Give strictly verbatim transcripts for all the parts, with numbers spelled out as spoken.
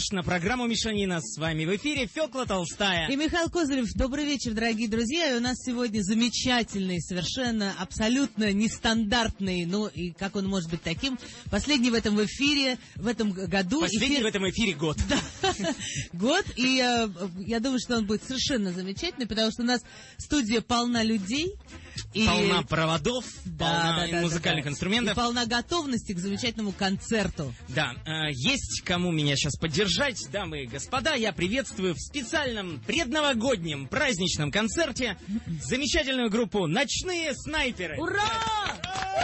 На программу «Мишанина» с вами в эфире Фёкла Толстая и Михаил Козырев. Добрый вечер, дорогие друзья. И у нас сегодня замечательный, совершенно абсолютно нестандартный, ну и как он может быть таким, последний в этом эфире, в этом году. Последний эфир... в этом эфире год. Да. Год, и э, я думаю, что он будет совершенно замечательный, потому что у нас студия полна людей. И... Полна проводов, да, полна да, да, музыкальных да, да. инструментов. И полна готовности к замечательному концерту. Да, э, есть кому меня сейчас поддержать, дамы и господа. Я приветствую в специальном предновогоднем праздничном концерте замечательную группу «Ночные снайперы». Ура!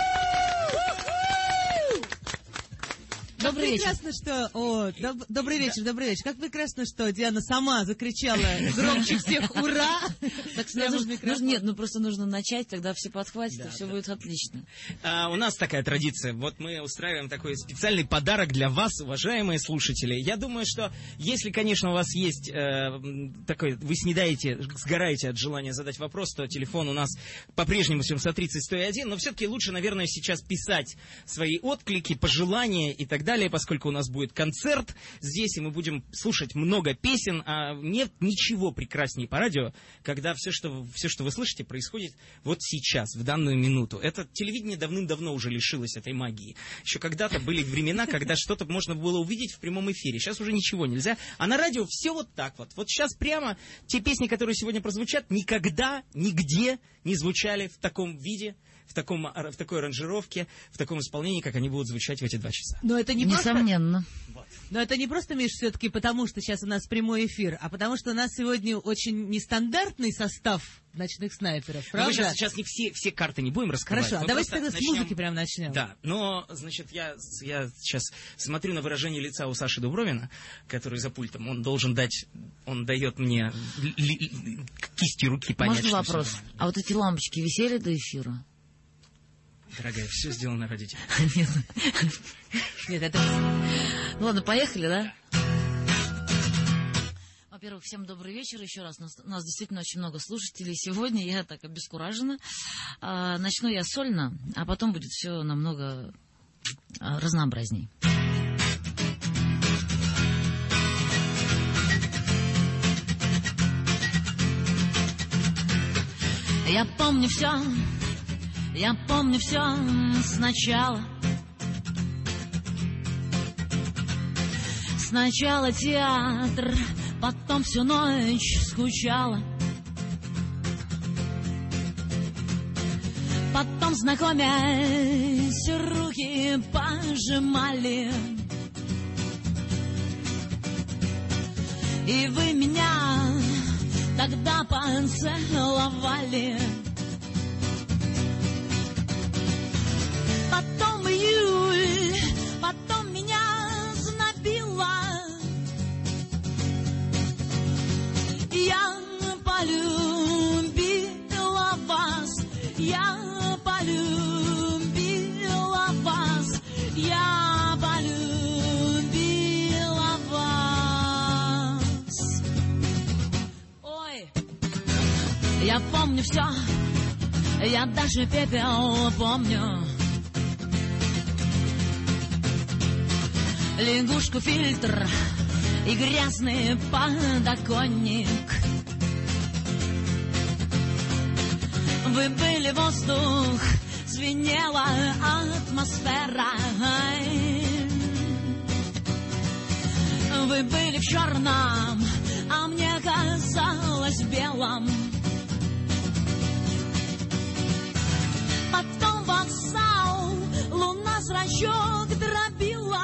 Как Добрый прекрасно, вечер. что... О, доб... Добрый вечер, добрый вечер. Как прекрасно, что Диана сама закричала громче всех «Ура!». Так что нужно, нужно, нет, ну просто нужно начать, тогда все подхватят, да, и все да. будет отлично. А, у нас такая традиция. Вот мы устраиваем такой специальный подарок для вас, уважаемые слушатели. Я думаю, что если, конечно, у вас есть э, такой... Вы снедаете, сгораете от желания задать вопрос, то телефон у нас по-прежнему семьсот тридцать сто один. Но все-таки лучше, наверное, сейчас писать свои отклики, пожелания и так далее, поскольку у нас будет концерт здесь, и мы будем слушать много песен, а нет ничего прекраснее по радио, когда все что, все, что вы слышите, происходит вот сейчас, в данную минуту. Это телевидение давным-давно уже лишилось этой магии. Еще когда-то были времена, когда что-то можно было увидеть в прямом эфире. Сейчас уже ничего нельзя. А на радио все вот так вот. Вот сейчас прямо те песни, которые сегодня прозвучат, никогда, нигде не звучали в таком виде, в, таком, в такой аранжировке, в таком исполнении, как они будут звучать в эти два часа. Но это не Несомненно. Просто... Вот. Но это не просто, Миш, все-таки потому, что сейчас у нас прямой эфир, а потому что у нас сегодня очень нестандартный состав «Ночных снайперов», правда? Мы сейчас, сейчас не все, все карты не будем раскрывать. Хорошо, а давайте тогда начнем... с музыки прям начнем. Да, но, значит, я, я сейчас смотрю на выражение лица у Саши Дубровина, который за пультом. Он должен дать, он дает мне ли, кисти руки понять. Можно вопрос? Все... А вот эти лампочки висели до эфира? Дорогая, все сделано ради тебя. Нет. Нет, это... Ну ладно, поехали, да? Во-первых, всем добрый вечер еще раз. Нас, у нас действительно очень много слушателей. Сегодня я так обескуражена. А, начну я сольно, а потом будет все намного а, разнообразней. Я помню все... Я помню все сначала. Сначала театр, потом всю ночь скучала. Потом, знакомясь, руки пожимали. И вы меня тогда поцеловали. Потом июль, потом меня знобило. Я полюбила вас, я полюбила вас, я полюбила вас. Ой, я помню все, я даже пепел помню. Лягушку, фильтр и грязный подоконник. Вы были воздух, звенела атмосфера. Вы были в черном, а мне казалось в белом. Потом вокзал, луна зрачок дробила.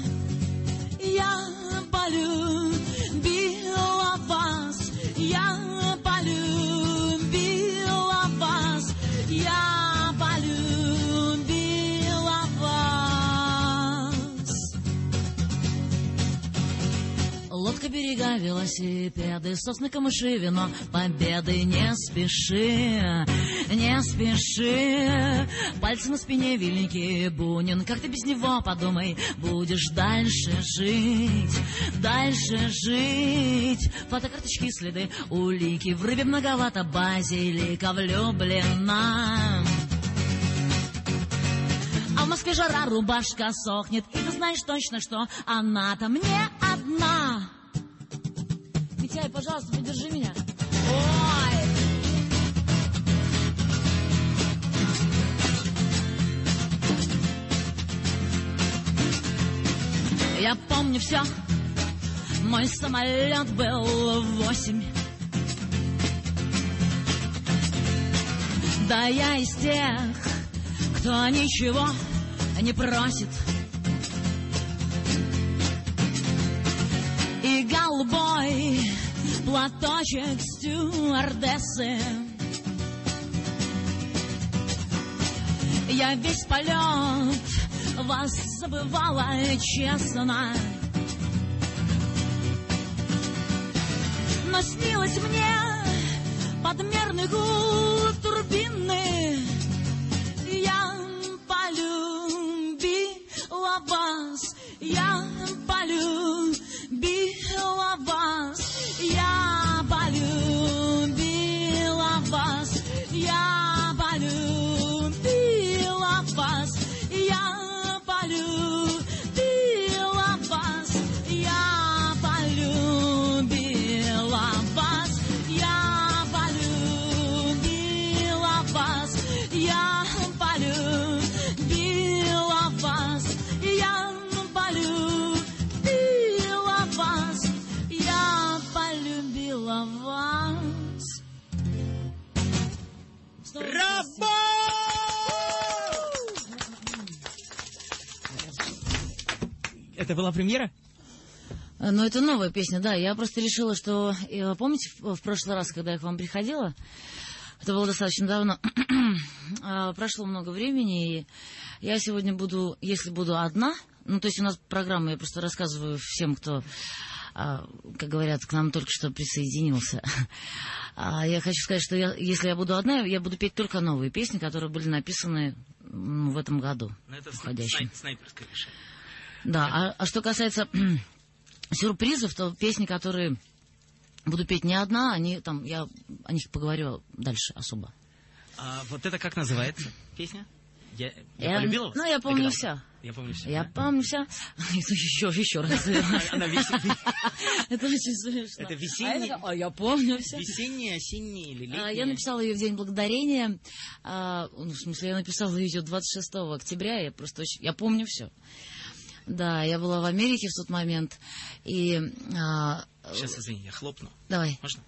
Я полюбила вас, я полюбила вас, я полюбила вас. Лодка, берега, велосипеды, сосны, камыши, вино, победы, не спеши, не спеши. Пальцы на спине, великий Бунин, как ты без него, подумай, будешь дальше жить, дальше жить. Фотокарточки, следы, улики, в рыбе многовато базилика, влюблена. А в Москве жара, рубашка сохнет, и ты знаешь точно, что она-то мне одна. Ой, пожалуйста, поддержи меня. Ой. Я помню все. Мой самолет был в восемь. Да я из тех, кто ничего не просит. И голубой платочек стюардессы. Я весь полет вас забывала честно. Но снилось мне подмерный гул турбины. Я полюбила вас, я полюбила вас, я полюбила вас, я полюбила вас, я полюбила вас, я полюбила вас, я полюбила вас, я полюбила вас, я полюбила вас, я полюбила вас. Браво! Это была премьера? Ну, это новая песня, да. Я просто решила, что... Помните, в прошлый раз, когда я к вам приходила, это было достаточно давно, прошло много времени, и я сегодня буду, если буду одна, ну, то есть у нас программа, я просто рассказываю всем, кто, как говорят, к нам только что присоединился. Я хочу сказать, что я, если я буду одна, я буду петь только новые песни, которые были написаны в этом году. Ну, это входящем. Снайперское решение. Да, а, а что касается сюрпризов, то песни, которые буду петь не одна, они там, я о них поговорю дальше особо. А вот это как называется песня? Я, я, я полюбила вас? Ну, я помню все. Я помню все. Я да? помню все. Еще, еще раз. Она весенняя. Это очень смешно. Это весенняя. А я помню все. Весенняя, осенняя или летняя? Я написала ее в День Благодарения. Ну, в смысле, я написала ее двадцать шестого октября. Я просто очень... Я помню все. Да, я была в Америке в тот момент. И... Сейчас, извини, я хлопну. Давай. Можно?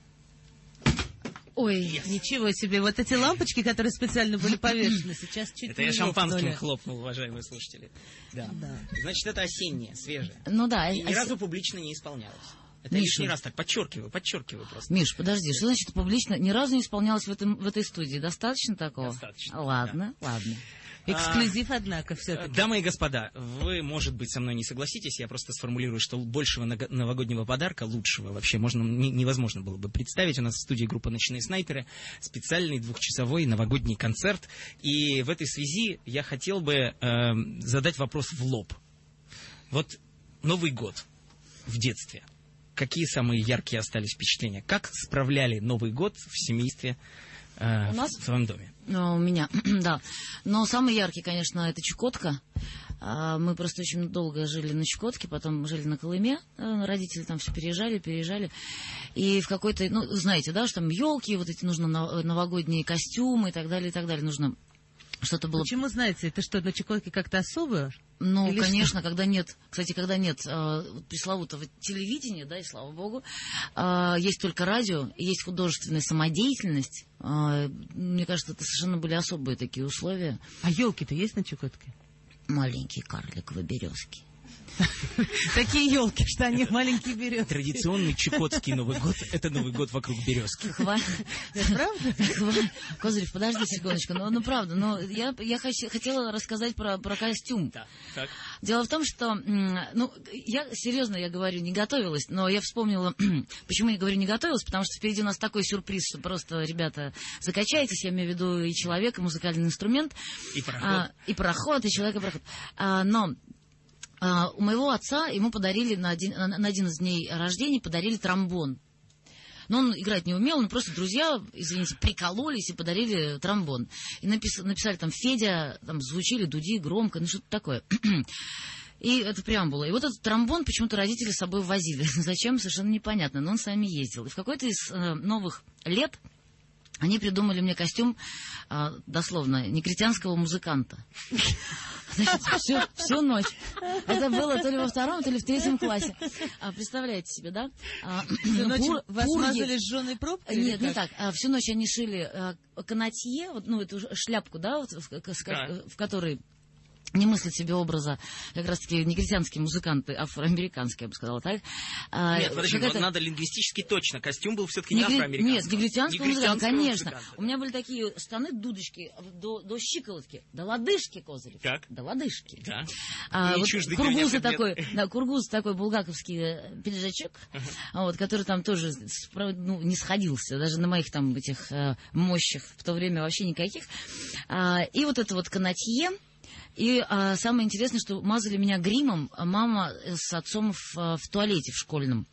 Ой, yes. Ничего себе. Вот эти лампочки, которые специально были повешены, сейчас чуть это не я шампанским лопнули. хлопнул, уважаемые слушатели. Да. Да. Значит, это осеннее, свежее. Ну да. И ни ос... разу публично не исполнялось. Это Миша. лишний раз так подчеркиваю, подчеркиваю просто. Миш, подожди, что значит публично? Ни разу не исполнялось в, этом, в этой студии. Достаточно такого? Достаточно. Ладно, да. ладно. Эксклюзив, однако, все-таки. Дамы и господа, вы, может быть, со мной не согласитесь, я просто сформулирую, что большего новогоднего подарка, лучшего вообще, можно, не, невозможно было бы представить. У нас в студии группа «Ночные снайперы», специальный двухчасовой новогодний концерт. И в этой связи я хотел бы э, задать вопрос в лоб. Вот Новый год в детстве. Какие самые яркие остались впечатления? Как справляли Новый год в семействе? У нас? В своем доме. Ну, у меня, да. Но самый яркий, конечно, это Чукотка. Мы просто очень долго жили на Чукотке, потом жили на Колыме. Родители там все переезжали, переезжали. И в какой-то, ну, знаете, да, что там елки, вот эти нужно новогодние костюмы и так далее, и так далее. Нужно что-то было... Почему, знаете, это что, на Чукотке как-то особое? Ну, Или конечно, что? Когда нет, кстати, когда нет э, пресловутого телевидения, да, и слава богу, э, есть только радио, и есть художественная самодеятельность, э, мне кажется, это совершенно были особые такие условия. А елки-то есть на Чукотке? Маленькие карликовые березки. Такие елки, что они маленькие березки. Традиционный чукотский Новый год — это Новый год вокруг березки. Правда? Козырев, подожди секундочку. Ну, ну правда, но я, я хотела рассказать про, про костюм. Да, так. Дело в том, что, ну, я, серьезно я говорю, не готовилась, но я вспомнила, почему я говорю не готовилась, потому что впереди у нас такой сюрприз, что просто, ребята, закачайтесь, я имею в виду и человек, и музыкальный инструмент. И пароход. А, и пароход, и человек, и пароход. А, но... Uh, у моего отца ему подарили на один, на один из дней рождения подарили тромбон. Но он играть не умел, но просто друзья, извините, прикололись и подарили тромбон. И напис, написали там Федя, там звучили дуди громко, ну что-то такое. И это преамбула. И вот этот тромбон почему-то родители с собой возили. Зачем, совершенно непонятно, но он с нами ездил. И в какой-то из э, новых лет они придумали мне костюм, э, дословно, негритянского музыканта. Значит, всю, всю ночь. Это было то ли во втором, то ли в третьем классе. А, представляете себе, да? А, всю ночь пур, вас пурги... мазали сжёной пробкой? Нет, не так. А, всю ночь они шили а, канатье, вот, ну, эту шляпку, да, вот, в, в, да. в которой... не мыслят себе образа как раз-таки негритянские музыканты, афроамериканские, я бы сказала, так? Нет, подожди, но надо лингвистически точно. Костюм был все-таки не Негри... афроамериканский. Нет, негритянского музыканта, конечно. Музыканта. У меня были такие штаны, дудочки до, до щиколотки, до лодыжки, Козырев. Так. До лодыжки. Да. А, вот кургузы меня, такой, да, кургуз такой булгаковский пиджачок, uh-huh. вот, который там тоже ну, не сходился, даже на моих там этих э, мощах в то время вообще никаких. А, и вот это вот канатье. И а, самое интересное, что мазали меня гримом мама с отцом в, в туалете в школьном.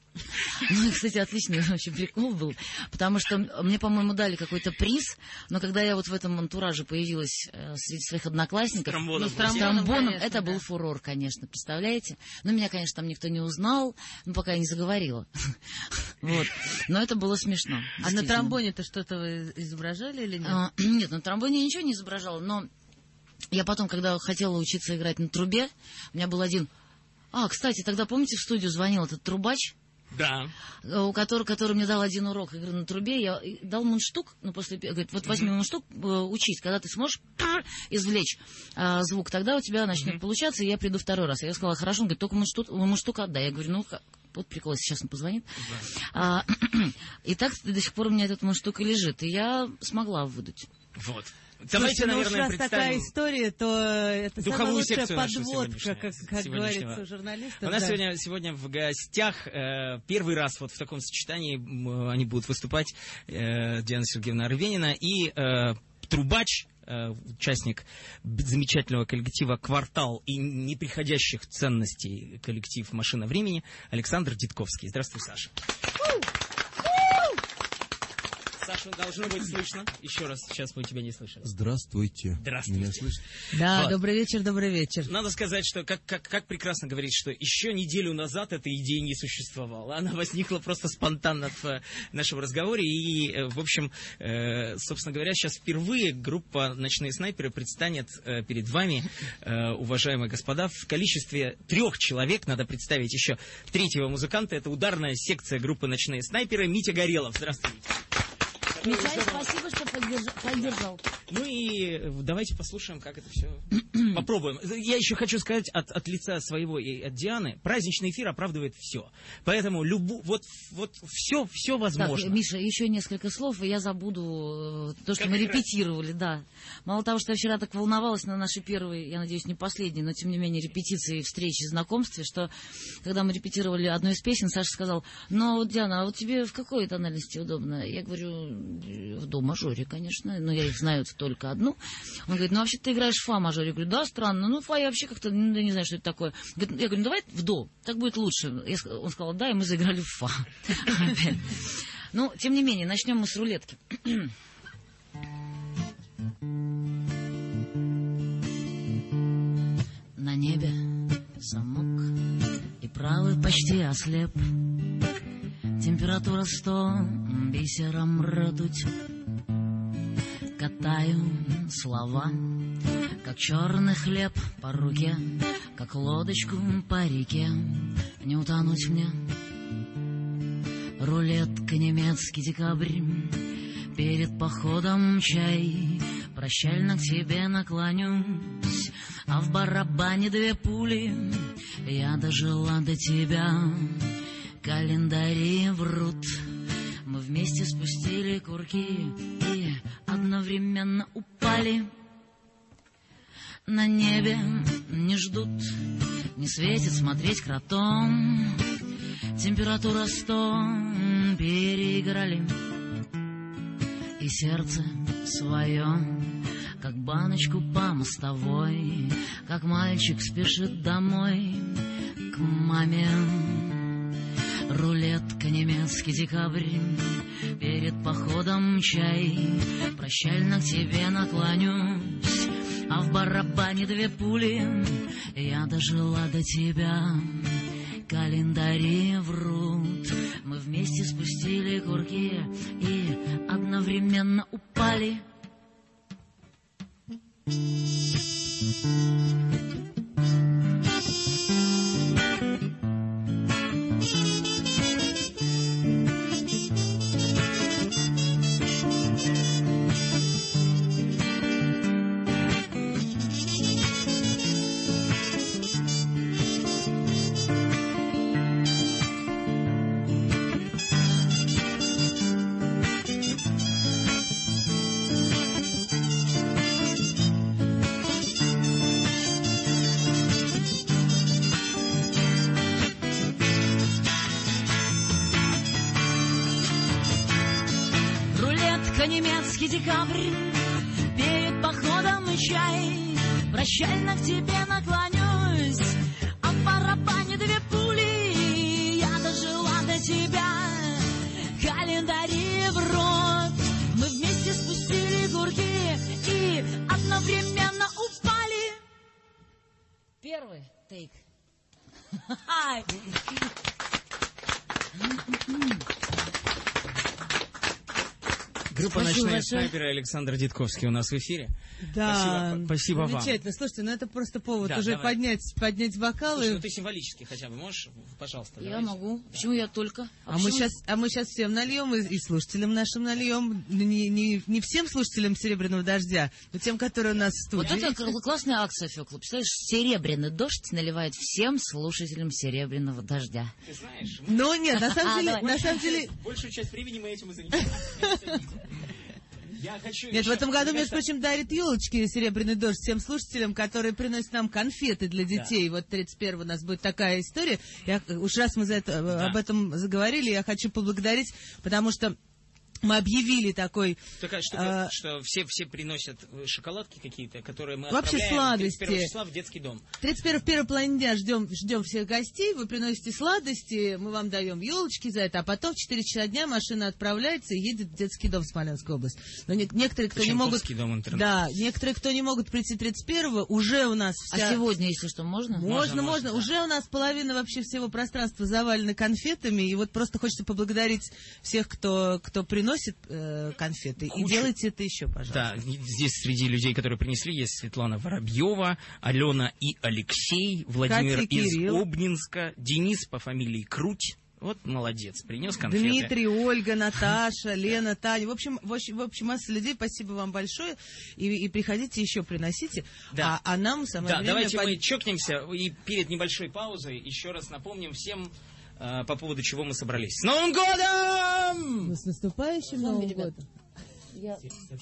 Ну, кстати, отличный вообще прикол был, потому что мне, по-моему, дали какой-то приз, но когда я вот в этом антураже появилась э, среди своих одноклассников, с тромбоном, ну, с тромбоном, конечно, это да. был фурор, конечно, представляете? Но меня, конечно, там никто не узнал, ну, пока я не заговорила. Вот. Но это было смешно. А на тромбоне-то что-то вы изображали или нет? А, нет, на тромбоне я ничего не изображала, но я потом, когда хотела учиться играть на трубе, у меня был один... А, кстати, тогда, помните, в студию звонил этот трубач? Да. У которого, который мне дал один урок игры на трубе, я дал мундштук, ну, после, говорит, вот возьми mm-hmm. мундштук, учись, когда ты сможешь извлечь а, звук, тогда у тебя начнет mm-hmm. получаться, и я приду второй раз. Я сказала, хорошо, он говорит, только мундштук, мундштук отдай. Я говорю, ну, вот прикол, сейчас он позвонит. Mm-hmm. А, и так до сих пор у меня этот мундштук и лежит, и я смогла выдуть. Вот. Давайте, ну, наверное, раз такая история, то это самая лучшая подводка, как, как говорится у журналистов. У нас да. сегодня, сегодня в гостях э, первый раз вот в таком сочетании э, они будут выступать э, Диана Сергеевна Арвенина и э, трубач, э, участник замечательного коллектива «Квартал» и неприходящих ценностей коллектив «Машина времени» Александр Дитковский. Здравствуй, Саша. Саша, должно быть слышно. Еще раз, сейчас мы тебя не слышали. Здравствуйте. Здравствуйте. Меня слышно? Да, вот. Добрый вечер, добрый вечер. Надо сказать, что как, как, как прекрасно говорить, что еще неделю назад эта идея не существовала. Она возникла просто спонтанно в нашем разговоре. И, в общем, э, собственно говоря, сейчас впервые группа «Ночные снайперы» предстанет э, перед вами, э, уважаемые господа, в количестве трех человек. Надо представить еще третьего музыканта. Это ударная секция группы «Ночные снайперы» Митя Горелов. Здравствуйте. Митяй, спасибо, что поддержал. Ну и давайте послушаем, как это все. Попробуем. Я еще хочу сказать от, от лица своего и от Дианы, праздничный эфир оправдывает все. Поэтому любу, вот, вот все, все возможно. Так, Миша, еще несколько слов, и я забуду то, что как мы играть? репетировали, да. Мало того, что я вчера так волновалась на нашей первой, я надеюсь, не последней, но тем не менее репетиции, встречи, знакомстве, что когда мы репетировали одну из песен, Саша сказал, ну вот, Диана, а вот тебе в какой тональности удобно? Я говорю, в до-мажоре, конечно, но я их знаю только одну. Он говорит, ну вообще ты играешь в фа-мажоре. Я говорю, да, странно, ну фа я вообще как-то ну, не знаю, что это такое. Я говорю, ну давай в до, так будет лучше. Я, он сказал, да, и мы заиграли в фа. Ну, тем не менее, начнем мы с рулетки. На небе замок, и правый почти ослеп. Температура сто, бисером ртуть. Катаю слова, как черный хлеб по руке, как лодочку по реке, не утонуть мне. Рулетка, немецкий декабрь, перед походом чай, прощально к тебе наклонюсь, а в барабане две пули, я дожила до тебя. Календари врут, мы вместе спустили курки и одновременно упали. На небе не ждут, не светит смотреть кротом. Температура сто, переиграли. И сердце свое, как баночку по мостовой, как мальчик спешит домой к маме. Рулетка, немецкий декабрь, перед походом чай, прощально к тебе наклонюсь, а в барабане две пули. Я дожила до тебя, календари врут. Мы вместе спустили курки и одновременно упали. Немецкий декабрь, перед походом и чай, прощально к тебе наклонюсь, а в барабане две пули. Я дожила до тебя, календари в рот. Мы вместе спустили курки и одновременно упали. Первый тейк. Группа Спасибо «Ночные большое. снайперы», Александр Дедковский у нас в эфире. Да, Спасибо, спасибо вам. замечательно. Слушайте, ну это просто повод Да, уже давай. поднять, поднять бокалы. Слушай, ну ты символически хотя бы можешь, пожалуйста. Я давайте. могу. Почему я только? А мы, почему- сейчас, а мы сейчас всем нальем, и, и слушателям нашим нальем. Не, не, не всем слушателям «Серебряного дождя», но тем, которые у нас в Вот студии. это кл- классная акция, Фёкла. Представляешь, серебряный дождь наливает всем слушателям «Серебряного дождя». Ты знаешь, Но нет, на самом А, деле, давай. на самом деле, большую часть времени мы этим и занимаемся. Я хочу нет, в еще- этом году, мне между кажется, прочим, дарит елочки «Серебряный дождь» всем слушателям, которые приносят нам конфеты для детей. Вот тридцать первого у нас будет такая история. Я, уж раз мы за это, Да. об этом заговорили, я хочу поблагодарить, потому что мы объявили такой... такая штука, а, что все, все приносят шоколадки какие-то, которые мы Вообще отправляем сладости. тридцать первого числа в детский дом. тридцать первого в первой половине дня ждем, ждем всех гостей, вы приносите сладости, мы вам даем елочки за это, а потом в четыре часа дня машина отправляется и едет в детский дом в Смоленскую область. Но не- некоторые, кто не могут... Чемпурский дом интернет. Да, некоторые, кто не могут прийти тридцать первого, уже у нас вся... А сегодня, если что, можно? Можно, Можно, можно. можно, да. Уже у нас половина вообще всего пространства завалена конфетами, и вот просто хочется поблагодарить всех, кто, кто приносит э, конфеты. И Кучу. делайте это еще, пожалуйста. Да, здесь среди людей, которые принесли, есть Светлана Воробьева, Алена и Алексей, Владимир Катя, из Кирилл. Обнинска, Денис по фамилии Круть. Вот молодец, принес конфеты. Дмитрий, Ольга, Наташа, Лена, Таня. В общем, в общем, в общем масса людей. Спасибо вам большое. И, и приходите еще, приносите. Да. А, а нам самое Да, время... давайте под- мы чокнемся и перед небольшой паузой еще раз напомним всем, э, по поводу чего мы собрались. С Новым годом! Ну, с наступающим Новым ребят. годом. Я...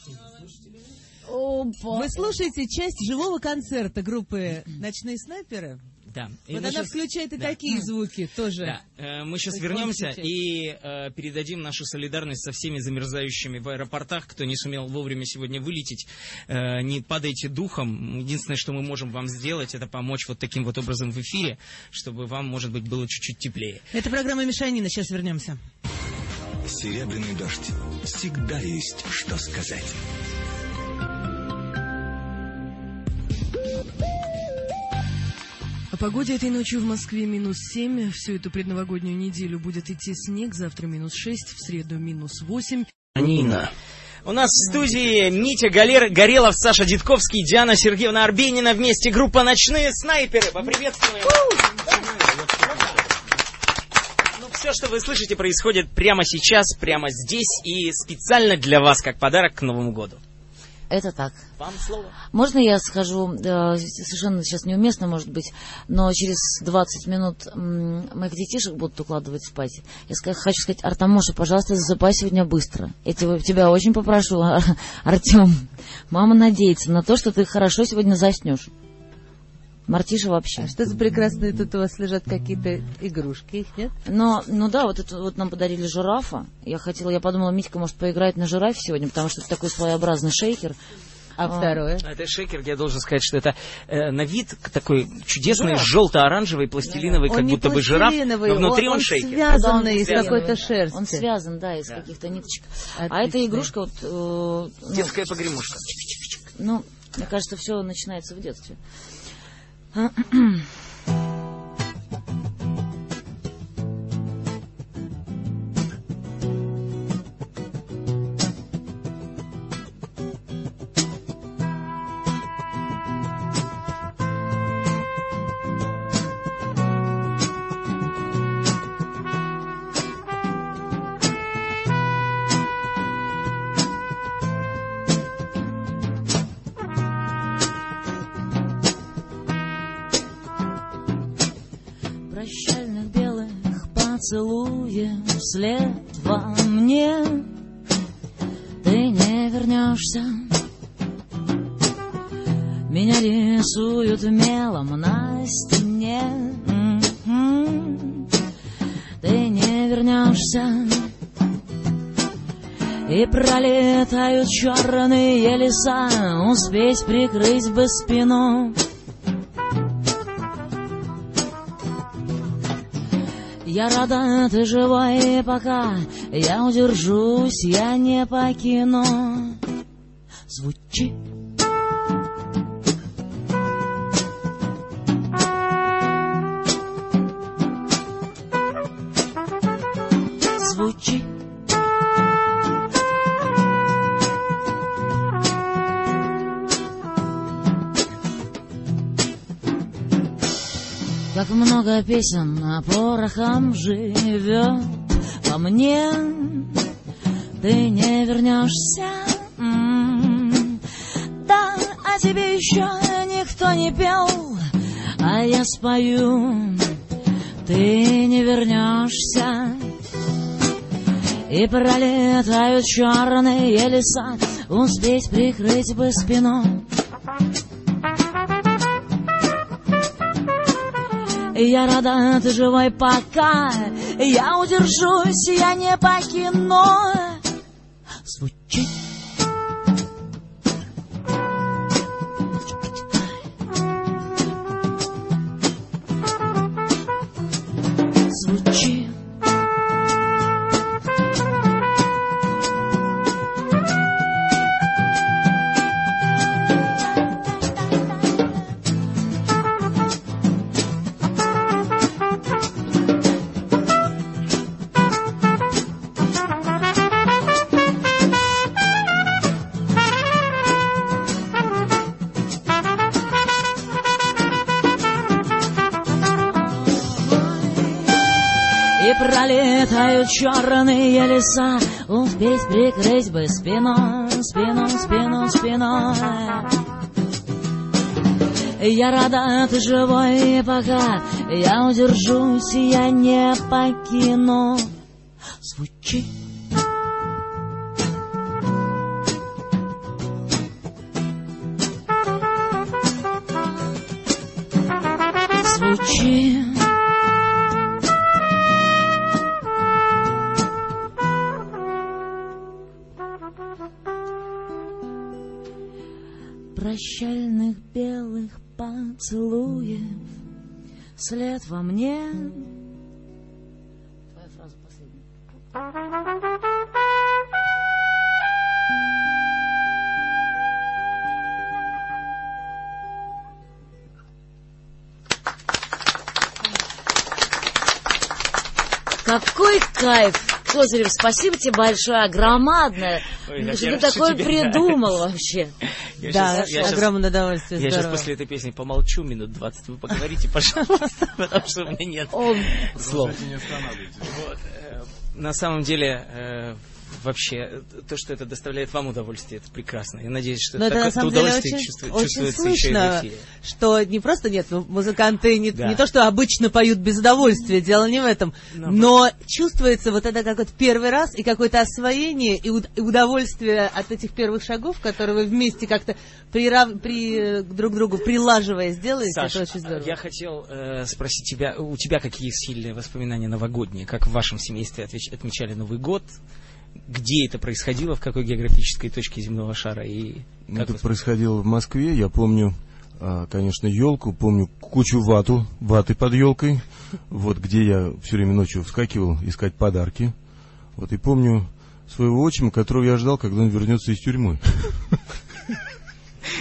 Опа. Вы слушаете часть живого концерта группы «Ночные снайперы». Да. И Вот мы она щас- включает и да. такие звуки тоже. Да, э, мы сейчас То есть вернемся можно и э, передадим нашу солидарность со всеми замерзающими в аэропортах, кто не сумел вовремя сегодня вылететь. Э, не падайте духом. Единственное, что мы можем вам сделать, это помочь вот таким вот образом в эфире, чтобы вам, может быть, было чуть-чуть теплее. Это программа «Мешанина». Сейчас вернемся. Серебряный дождь. Всегда есть что сказать. О погоде этой ночью в Москве минус семь. Всю эту предновогоднюю неделю будет идти снег. Завтра минус шесть, в среду минус восемь. Нина. У нас в студии Митя Галер, Горелов, Саша Дедковский, Диана Сергеевна Арбенина. Вместе группа «Ночные снайперы». Поприветствуем. Ну, все, что вы слышите, происходит прямо сейчас, прямо здесь и специально для вас, как подарок к Новому году. Это так. Вам слово. Можно я скажу, э, совершенно сейчас неуместно, может быть, но через двадцать минут м, моих детишек будут укладывать спать. Я ска- хочу сказать, Артамоша, пожалуйста, засыпай сегодня быстро. Я тебя, тебя очень попрошу, Ар- Артем. Мама надеется на то, что ты хорошо сегодня заснешь. Мартиша вообще. А что за прекрасные тут у вас лежат какие-то игрушки, их нет? Но, ну да, вот это вот нам подарили жирафа. Я хотела, я подумала, Митька может поиграть на жирафе сегодня, потому что это такой своеобразный шейкер. А, А. второе? Это шейкер, я должен сказать, что это э, на вид такой чудесный, Жираф. желто-оранжевый, пластилиновый, Он как не будто бы жираф, пластилиновый, но внутри он, он шейкер. связанный Да, он из связан. какой-то шерсти. Он связан, да, из Да. каких-то ниточек. Отлично. А эта игрушка вот... э, ну, Детская погремушка. ну, Мне кажется, все начинается в детстве. Прощальных белых поцелуев вслед во мне ты не вернешься. Меня рисуют мелом на стене. М-м-м. Ты не вернешься. И пролетают черные леса, успеть прикрыть бы спину. Я рада, ты живой, пока я удержусь, я не покину. Звучи. Звучи. Как много песен порохом живет во мне, ты не вернешься. М-м-м. Да, о тебе еще никто не пел, а я спою, ты не вернешься. И пролетают черные леса, успеть прикрыть бы спину. Я рада, ты живой, пока я удержусь, я не покину. Звучи. Звучи. Пролетают черные леса, успеть прикрыть бы спину, спину, спину, спину. Я рада, ты живой, пока я удержусь, я не покину. Звучи. Звучи. Прощальных белых поцелуев след во мне. Твоя фраза последняя. Какой кайф! Козырев, спасибо тебе большое, громадное. Ой, что ты такое придумал вообще? Я да, сейчас, огромное сейчас, удовольствие. Я здорово. сейчас после этой песни помолчу минут двадцать, вы поговорите, пожалуйста, потому что у меня нет слов. Вот, э, на самом деле, э, вообще, то, что это доставляет вам удовольствие, это прекрасно. Я надеюсь, что это, так, это удовольствие очень, чувствует, очень чувствуется слышно, еще и в эфире. Что не просто нет, ну, музыканты не, да. не то, что обычно поют без удовольствия, дело не в этом, но, но чувствуется вот это как вот первый раз и какое-то освоение и, уд- и удовольствие от этих первых шагов, которые вы вместе как-то прирав... при... друг к другу прилаживая сделаете. Саша, это очень здорово. Я хотел э, спросить тебя, у тебя какие сильные воспоминания новогодние, как в вашем семействе отвеч- отмечали Новый год? Где это происходило, в какой географической точке земного шара? И как это вы... происходило в Москве. Я помню, конечно, елку, помню кучу вату, ваты под елкой, вот где я все время ночью вскакивал искать подарки. Вот и помню своего отчима, которого я ждал, когда он вернется из тюрьмы.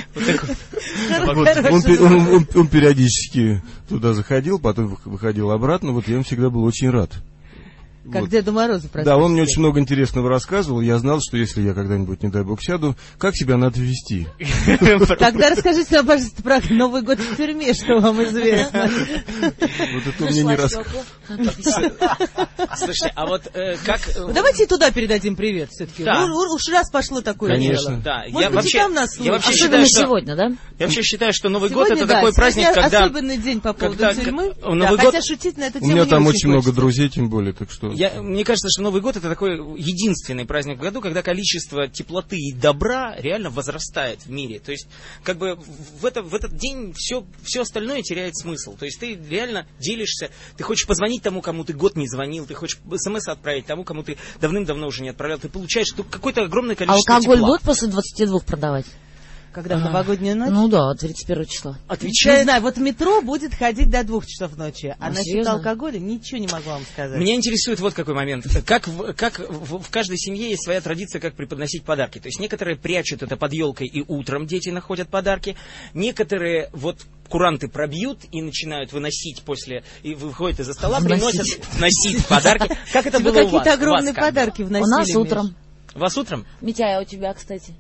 Он периодически туда заходил, потом выходил обратно. Вот я им всегда был очень рад. Как вот. Деду Морозу, Да, он мне очень много интересного рассказывал. Я знал, что если я когда-нибудь, не дай бог, сяду, как себя надо вести. Тогда расскажите нам, пожалуйста, про Новый год в тюрьме, что вам известно. Вот это мне не рассказывал. Слушайте, а вот как... Давайте туда передадим привет все-таки. Уж раз пошло такое дело. Конечно. Да, я вообще Особенно сегодня, да? Я вообще считаю, что Новый год это такой праздник, когда... Особенный день по поводу тюрьмы. Хотя шутить на эту тему не У меня там очень много друзей, тем более, так что... Я, мне кажется, что Новый год это такой единственный праздник в году, когда количество теплоты и добра реально возрастает в мире. То есть, как бы в, это, в этот день все, все остальное теряет смысл. То есть ты реально делишься, ты хочешь позвонить тому, кому ты год не звонил, ты хочешь смс отправить тому, кому ты давным-давно уже не отправлял. Ты получаешь какое-то огромное количество Алкоголь тепла. будут после двадцати двух продавать? Когда в новогоднюю ночь? Ну да, тридцать первого числа. Отвечает... Не знаю, вот метро будет ходить до двух часов ночи, а Ну, насчет серьезно? алкоголя ничего не могу вам сказать. Меня интересует вот какой момент. Как, в, как в, в каждой семье есть своя традиция, как преподносить подарки. То есть некоторые прячут это под елкой, и утром дети находят подарки. Некоторые вот куранты пробьют и начинают выносить после, и выходят из-за стола, приносят, носить подарки. Как это Тебе было у вас? какие-то огромные У вас как подарки вносили, У нас Миш? утром. У вас утром? Митя, а у тебя, кстати?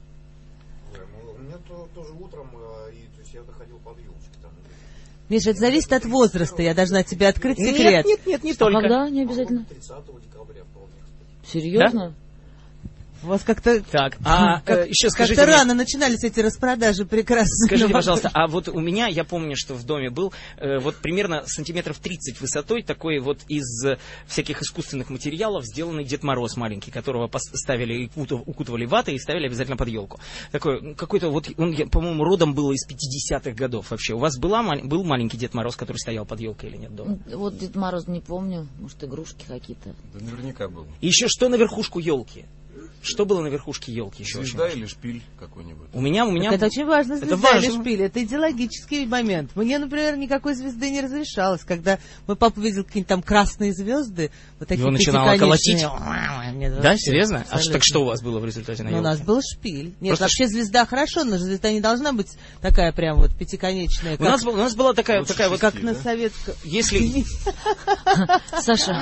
У меня тоже утром, и то есть я доходил под елочки там. Миша, это зависит от возраста, я должна тебе открыть секрет. Нет, нет, нет, не А только. когда? Не обязательно. тридцатого декабря вполне. Серьезно? У вас как-то... Так, а как, э, еще скажите как-то мне, рано начинались эти распродажи прекрасные. скажите, пожалуйста, а вот у меня, я помню, что в доме был э, вот примерно сантиметров тридцать высотой, такой вот из э, всяких искусственных материалов сделанный Дед Мороз маленький, которого поставили, укутывали ватой и ставили обязательно под елку. Такой, какой-то вот, он, по-моему, родом был из пятидесятых годов вообще. У вас была, был маленький Дед Мороз, который стоял под елкой или нет дома? Вот Дед Мороз не помню, может, игрушки какие-то. Да наверняка был. И еще что на верхушку елки? Что было на верхушке елки еще? Звезда очень или шпиль какой-нибудь? У меня, у меня... Так это очень важно, Это звезда или важно. шпиль. Это идеологический момент. Мне, например, никакой звезды не разрешалось. Когда мой папа видел какие-нибудь там красные звезды, вот такие Его начинало колотить? Мне Да, серьезно? А абсолютно. что, так что у вас было в результате на Ну, у елке? нас был шпиль. Нет, Просто вообще звезда хорошо, но звезда не должна быть такая прям вот пятиконечная, У как, нас, был- у нас была такая, такая вот... как на советском. Если... Саша,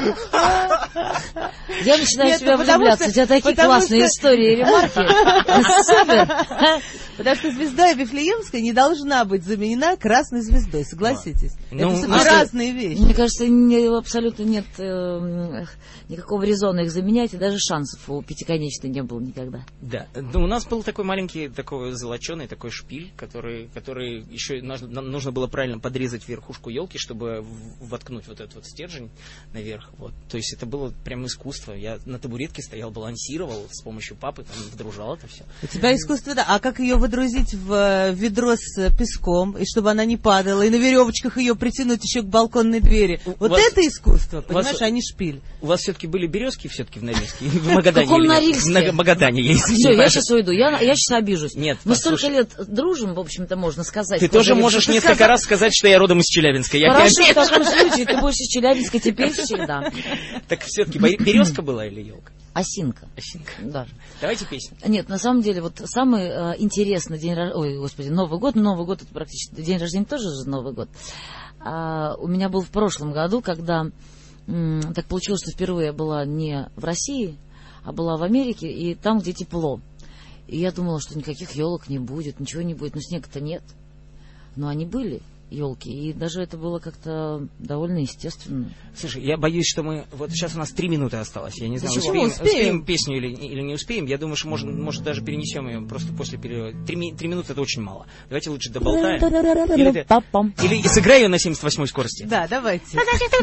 я начинаю Нет, в тебя ну, потому влюбляться. что- У тебя такие потому классные что- истории и ремарки. Супер. Потому что звезда Вифлеемская не должна быть заменена красной звездой, согласитесь. Ну, Это все нас- разные вещи. Мне кажется, не- абсолютно нет э, никакого резона их заменять, и даже шансов у пятиконечной не было никогда. Да. Ну, у нас был такой маленький, такой золоченый такой шпиль, который, который еще нужно, нам нужно было правильно подрезать верхушку елки, чтобы в- воткнуть вот этот вот стержень наверх. Вот. То есть это было прям искусство. Я на табуретке стоял, балансировал с помощью папы, там, вдружал это все. У тебя искусство, да. А как ее выдрузить в э, ведро с э, песком, и чтобы она не падала, и на веревочках ее притянуть еще к балконной двери? У Вот вас- это искусство, у вас- понимаешь, а не шпиль. У вас все-таки были березки все-таки в Норильске? В Магадане? В каком или нет? Норильске? В Магадане, я Все, я извиняюсь. сейчас уйду. Я, я сейчас обижусь. Нет, Мы послушай. столько лет дружим, в общем-то, можно сказать. Ты тоже Козырев. можешь Ты несколько сказал- раз сказать, что я родом из Челябинска. Я Хорошо, опять- в таком случае ты будешь из Челябинска теперь всегда. Так все-таки березка была или елка? Осинка. Осинка. Да. Давайте песню. Нет, на самом деле, вот самый э, интересный день рождения, ой, господи, Новый год, Новый год, это практически, день рождения тоже же Новый год. А, у меня был в прошлом году, когда м, так получилось, что впервые я была не в России, а была в Америке, и там, где тепло. И я думала, что никаких елок не будет, ничего не будет, но снега-то нет. Но они были, елки, и даже это было как-то довольно естественно. Слушай, я боюсь, что мы... Вот сейчас у нас три минуты осталось. Я не знаю, Почему? успеем, Успеем. успеем песню или, или не успеем. Я думаю, что может, может даже перенесем ее просто после перерыва. Три, ми- три минуты это очень мало. Давайте лучше доболтаем. Или, ты- Папам. или сыграй ее на семьдесят восьмой скорости. Да, давайте.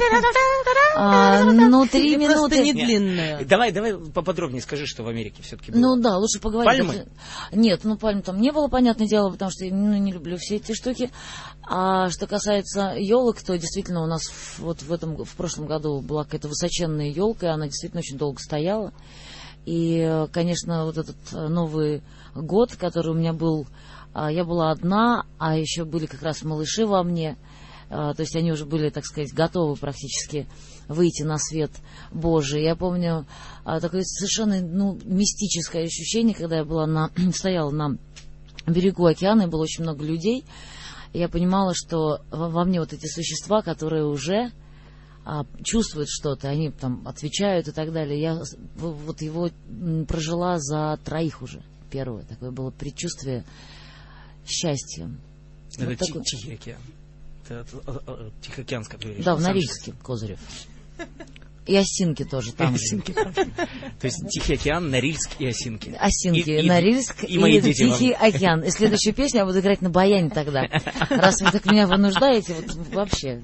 А, ну, три Или просто минуты. не Нет. длинная. Давай, давай поподробнее скажи, что в Америке все-таки было. Ну да, лучше поговорить. Пальмы? Нет, ну пальм там не было, понятное дело, потому что я ну, не люблю все эти штуки. А что касается елок, то действительно у нас в- вот в этом в прошлом году была какая-то высоченная елка, и она действительно очень долго стояла. И, э, конечно, вот этот э, Новый год, который у меня был, а, я была одна, а еще были как раз малыши во мне. А, то есть они уже были, так сказать, готовы практически выйти на свет Божий. Я помню а, такое совершенно ну, мистическое ощущение, когда я была на, стояла на берегу океана, и было очень много людей. И я понимала, что во, во мне вот эти существа, которые уже а, чувствуют что-то, они там отвечают и так далее. Я вот его прожила за троих уже. Первое такое было предчувствие счастья. Это вот ти- такой... Тихий океан. Это, это, это, это Тихоокеанское побережье. Да, в Норильске, Козырев. И Осинки тоже там. И Осинки. То есть Тихий океан, Норильск и Осинки. Осинки, И- и- Норильск и и, мои дети Тихий вам. океан. И следующую песню я буду играть на баяне тогда. Раз вы так меня вынуждаете, вот вообще.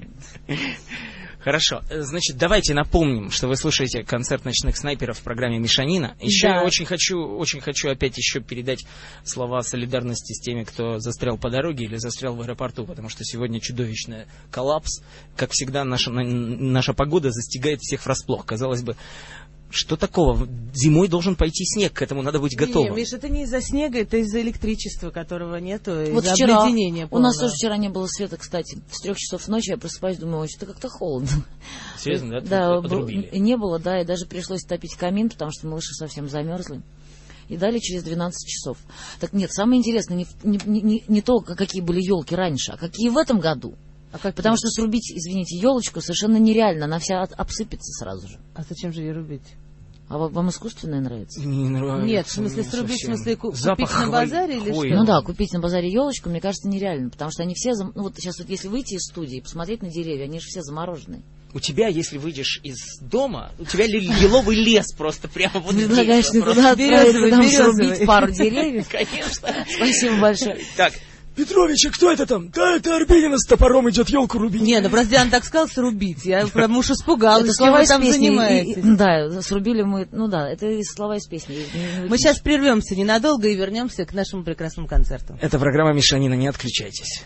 Хорошо. Значит, давайте напомним, что вы слушаете концерт «Ночных снайперов» в программе «Мишанина». Еще Да. я очень хочу, очень хочу опять еще передать слова солидарности с теми, кто застрял по дороге или застрял в аэропорту, потому что сегодня чудовищный коллапс. Как всегда, наша, наша погода застигает всех врасплох. Казалось бы, что такого? Зимой должен пойти снег, к этому надо быть готовым. Не, Миш, это не из-за снега, это из-за электричества, которого нету, Вот из-за вчера, обледенения у нас полного. тоже вчера не было света, кстати. С трех часов ночи я просыпаюсь, думаю, ой, что-то как-то холодно. Серьезно, да? Да, Тут подрубили. б- не было, да, и даже пришлось топить камин, потому что малыши совсем замерзли. И дали через двенадцать часов. Так нет, самое интересное не, в- не, не, не то, какие были елки раньше, а какие в этом году. А как Потому что срубить, извините, елочку совершенно нереально, она вся от- обсыпется сразу же. А зачем же ее рубить? А ва- вам искусственное нравится? Не нравится Нет, в смысле мне срубить, в совсем. смысле ку- Запах купить на хвои- базаре или хвои. что? Ну да, купить на базаре елочку, мне кажется, нереально, потому что они все, зам- ну вот сейчас вот если выйти из студии и посмотреть на деревья, они же все замороженные. У тебя, если выйдешь из дома, у тебя ли- лиловый лес просто прямо вот здесь. Предлагаешь мне Просто. туда отправиться, Березовый, там березовый. срубить пару деревьев? Конечно. Спасибо большое. Так, Петрович, а кто это там? Да, это Арбенина с топором идет елку рубить. Не, ну просто Диана так сказал, срубить. Я прям уж испугалась, Это чем слова вы из там песни. занимаетесь. И- и- Да, срубили мы, ну да, это из слова из песни. Не- не Мы выкинешь. сейчас прервемся ненадолго и вернемся к нашему прекрасному концерту. Это программа «Мишанина», не отключайтесь.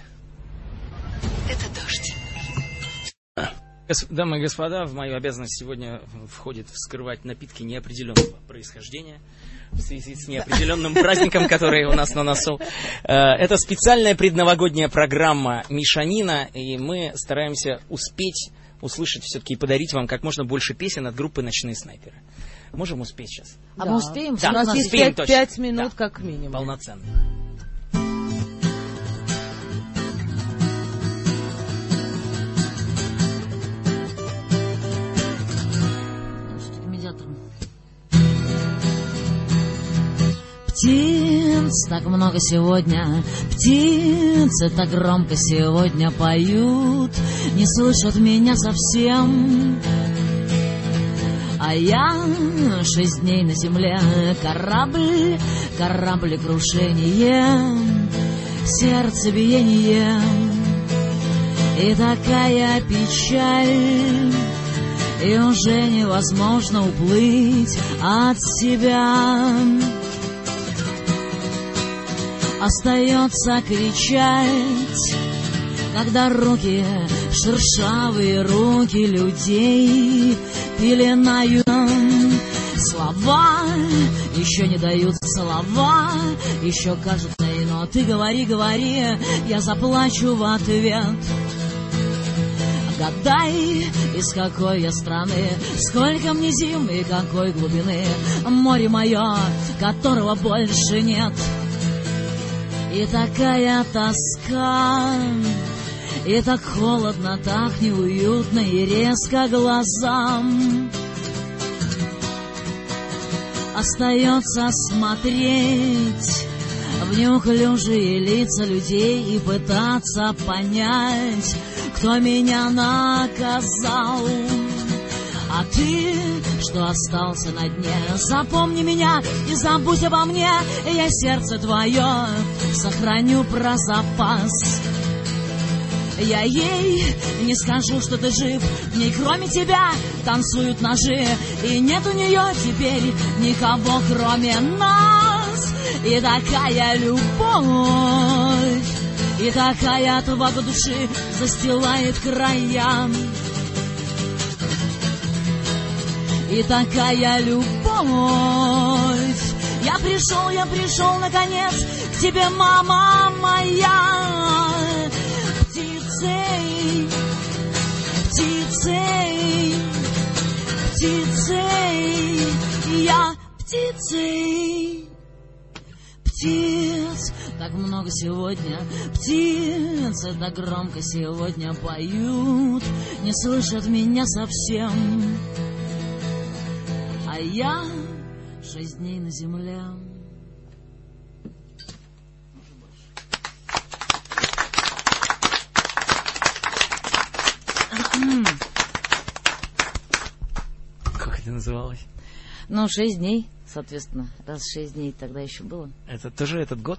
Это дождь. Гос- Дамы и господа, в мою обязанность сегодня входит вскрывать напитки неопределенного происхождения в связи с неопределенным праздником, который у нас на носу. Э, Это специальная предновогодняя программа «Мишанина», и мы стараемся успеть услышать все-таки и подарить вам как можно больше песен от группы «Ночные снайперы». Можем успеть сейчас? А Да. мы успеем? Да, У нас нас есть успеем пять, точно. пять минут Да. как минимум. Полноценно. Что-то медиатором. Птиц так много сегодня, птицы так громко сегодня поют, не слышат меня совсем. А я шесть дней на земле, корабль, корабль крушение, сердцебиение и такая печаль. И уже невозможно уплыть от себя. Остается кричать, когда руки, шершавые руки людей пеленают. Слова еще не дают слова, еще кажутся, но ты говори, говори, я заплачу в ответ. Гадай, из какой я страны, сколько мне зим и какой глубины море мое, которого больше нет. И такая тоска, и так холодно, так неуютно и резко глазам. Остается смотреть в неуклюжие лица людей и пытаться понять, кто меня наказал. А ты, что остался на дне, запомни меня и забудь обо мне, и я сердце твое сохраню про запас. Я ей не скажу, что ты жив, в ней кроме тебя танцуют ножи, и нет у нее теперь никого кроме нас. И такая любовь, и такая отвага души застилает края. И такая любовь. Я пришел, я пришел наконец к тебе, мама моя. Птицей, птицей, птицей, я птицей. Птиц так много сегодня. Птицы так громко сегодня поют, не слышат меня совсем. А я шесть дней на земле. Как это называлось? Ну, шесть дней, соответственно. Раз шесть дней тогда еще было. Это тоже этот год?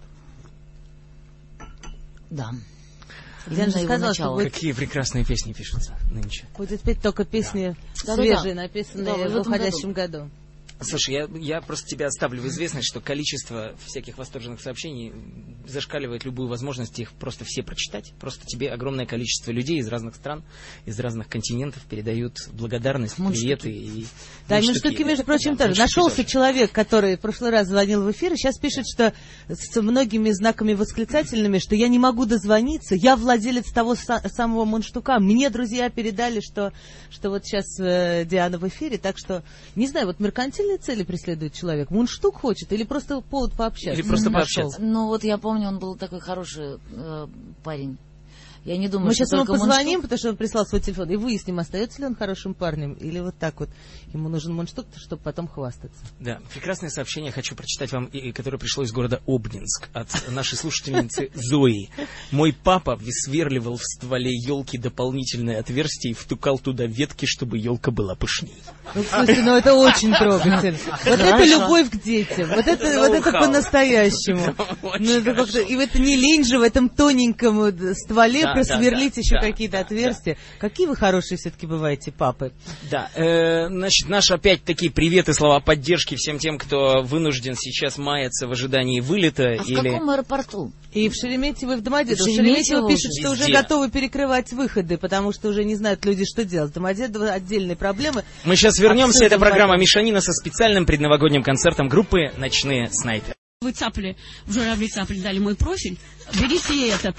Да. Я же сказала, что будет... Какие прекрасные песни пишутся нынче. Будет петь только песни да. свежие, да, да. написанные да, в, в уходящем году. году. Слушай, я, я просто тебя оставлю в известность, что количество всяких восторженных сообщений зашкаливает любую возможность их просто все прочитать. Просто тебе огромное количество людей из разных стран, из разных континентов передают благодарность, мундштуки. Приветы. И да, мундштуки, между прочим, да, тоже. Нашелся тоже. Человек, который в прошлый раз звонил в эфир, и сейчас пишет, что с многими знаками восклицательными, что я не могу дозвониться, я владелец того са- самого мундштука. Мне друзья передали, что, что вот сейчас э, Диана в эфире, так что, не знаю, вот меркантильный цели преследует человек? Мундштук хочет или просто повод пообщаться? Или просто пообщаться? Ну вот я помню, он был такой хороший э, парень. Я не думаю, Мы что сейчас ему позвоним, мундштук... потому что он прислал свой телефон, и выясним, остается ли он хорошим парнем, или вот так вот. Ему нужен мундштук, чтобы потом хвастаться. Да, прекрасное сообщение хочу прочитать вам, которое пришло из города Обнинск от нашей слушательницы Зои. Мой папа высверливал в стволе елки дополнительное отверстие и втыкал туда ветки, чтобы елка была пышней. Ну, слушай, ну это очень трогательно. Вот это любовь к детям. Вот это, вот это по-настоящему. И это не лень же в этом тоненьком стволе просверлить да, да, еще да, какие-то да, отверстия. Да. Какие вы хорошие все-таки бываете, папы. Да, э, значит, наши опять-таки приветы, слова поддержки всем тем, кто вынужден сейчас маяться в ожидании вылета. А или... в каком аэропорту? И в Шереметьево, и в Домодедово. В Шереметьево пишут, что уже готовы перекрывать выходы, потому что уже не знают люди, что делать. В Домодедово отдельные проблемы. Мы сейчас вернемся. Это программа «Мишанина» со специальным предновогодним концертом группы «Ночные снайперы». Вы цапли, в журавли цапли дали мой профиль. Берите и этот.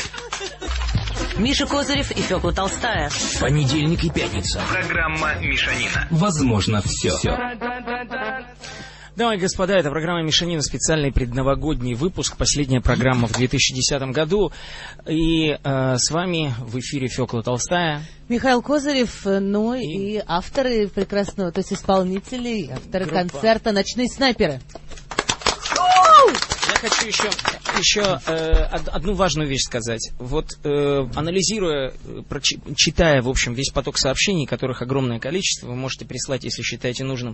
Миша Козырев и Фёкла Толстая. Понедельник и пятница. Программа «Мишанина». Возможно, все. все. Дамы и господа, это программа «Мишанина», специальный предновогодний выпуск, последняя программа в две тысячи десятом году. И э, с вами в эфире Фёкла Толстая. Михаил Козырев, ну и, и авторы прекрасного, то есть исполнители, авторы Группа. концерта «Ночные снайперы». Я хочу еще, еще э, одну важную вещь сказать. Вот э, анализируя, прочи, читая, в общем, весь поток сообщений, которых огромное количество, вы можете прислать, если считаете нужным,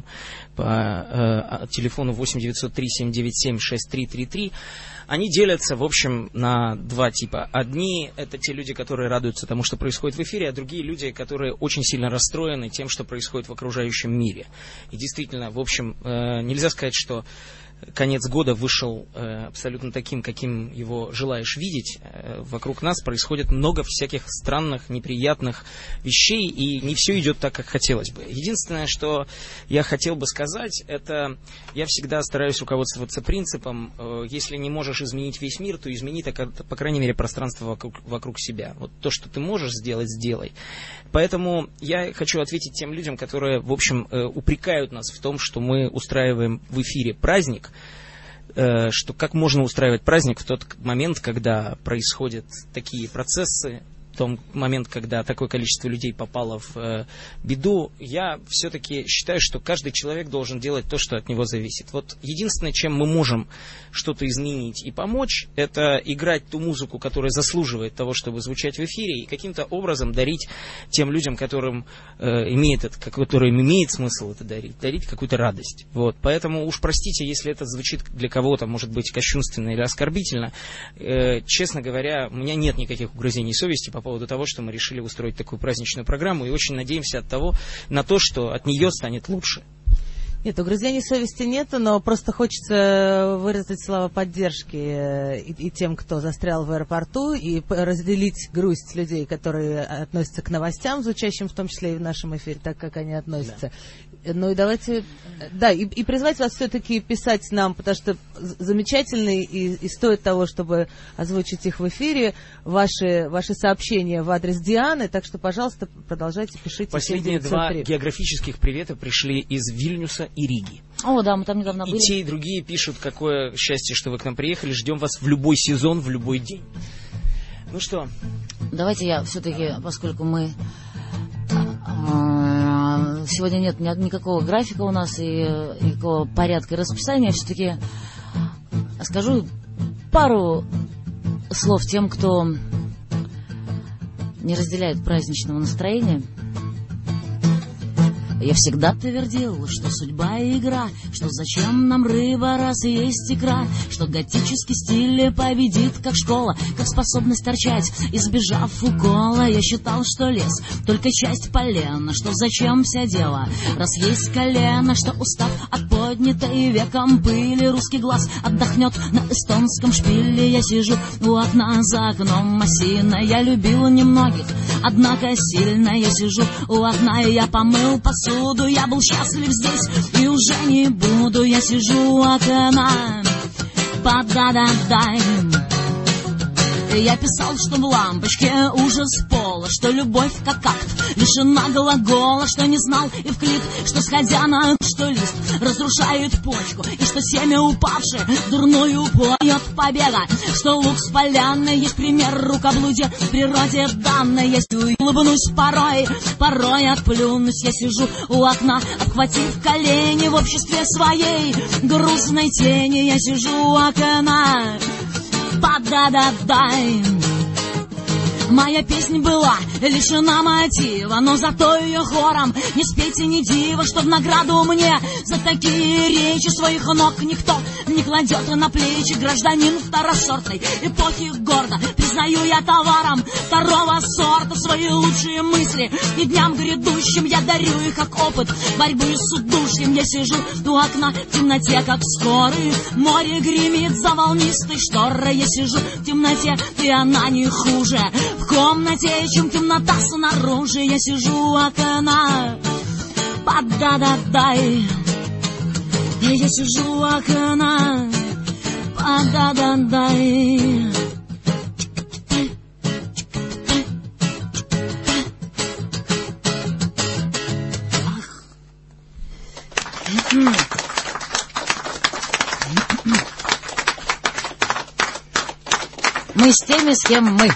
по э, телефону восемь девятьсот три семь девять семь шесть три три три. Они делятся, в общем, на два типа. Одни — это те люди, которые радуются тому, что происходит в эфире, а другие люди, которые очень сильно расстроены тем, что происходит в окружающем мире. И действительно, в общем, э, нельзя сказать, что конец года вышел э, абсолютно таким, каким его желаешь видеть. Э, вокруг нас происходит много всяких странных, неприятных вещей, и не все идет так, как хотелось бы. Единственное, что я хотел бы сказать, это я всегда стараюсь руководствоваться принципом, э, если не можешь изменить весь мир, то измени, так, по крайней мере, пространство вокруг, вокруг себя. Вот то, что ты можешь сделать, сделай. Поэтому я хочу ответить тем людям, которые, в общем, э, упрекают нас в том, что мы устраиваем в эфире праздник, что как можно устраивать праздник в тот момент, когда происходят такие процессы, в тот момент, когда такое количество людей попало в э, беду. Я все-таки считаю, что каждый человек должен делать то, что от него зависит. Вот единственное, чем мы можем что-то изменить и помочь, это играть ту музыку, которая заслуживает того, чтобы звучать в эфире, и каким-то образом дарить тем людям, которым, э, имеет это, которым имеет смысл это дарить, дарить какую-то радость. Вот. Поэтому уж простите, если это звучит для кого-то, может быть, кощунственно или оскорбительно. Э, честно говоря, у меня нет никаких угрызений совести по поводу того, что мы решили устроить такую праздничную программу, и очень надеемся от того, на то, что от нее станет лучше. Нет, угрызений совести нету, но просто хочется выразить слова поддержки и, и тем, кто застрял в аэропорту, и разделить грусть людей, которые относятся к новостям, звучащим в том числе и в нашем эфире, так как они относятся. Да. Ну и давайте, да, и, и призвать вас все-таки писать нам, потому что замечательные и, и стоит того, чтобы озвучить их в эфире, ваши, ваши сообщения в адрес Дианы, так что, пожалуйста, продолжайте, пишите. Последние два географических привета пришли из Вильнюса и Риги. О, да, мы там недавно были. И те, и другие пишут, какое счастье, что вы к нам приехали. Ждем вас в любой сезон, в любой день. Ну что? Давайте я все-таки, поскольку мы... Сегодня нет никакого графика у нас и никакого порядка и расписания, все-таки скажу пару слов тем, кто не разделяет праздничного настроения. Я всегда твердил, что судьба и игра, что зачем нам рыба, раз есть икра, что готический стиль победит, как школа, как способность торчать, избежав укола. Я считал, что лес только часть полена, что зачем вся дело, раз есть колено, что устав от поднятой веком пыли, русский глаз отдохнет на эстонском шпиле. Я сижу у окна, за окном осина, я любил немногих, однако сильно. Я сижу у окна, и я помыл посуду. Я был счастлив здесь и уже не буду. Я сижу у окна, па-да-да-дай. Я писал, что в лампочке ужас пола, что любовь как акт лишена глагола, что не знал и вклип, что сходя на что лист разрушает почку, и что семя упавшее дурную поет побега, что лук с поляны есть пример рукоблудия в природе данной. Я улыбнусь порой, порой отплюнусь. Я сижу у окна, обхватив колени в обществе своей грустной тени. Я сижу у окна, па-да-да-дай. Моя песня была лишена мотива, но зато ее хором не спейте ни дива, что в награду мне за такие речи своих ног никто не кладет на плечи. Гражданин второсортной эпохи гордо признаю я товаром второго сорта свои лучшие мысли, и дням грядущим я дарю их как опыт борьбы с удушьем. Я сижу у окна в темноте, как скорый, море гремит за волнистой шторой. Я сижу в темноте, и она не хуже в комнате, чем темнота снаружи. Я сижу у окна, па-да-да-дай. Я сижу у окна, па-да-да-дай. Мы с теми, с кем мы.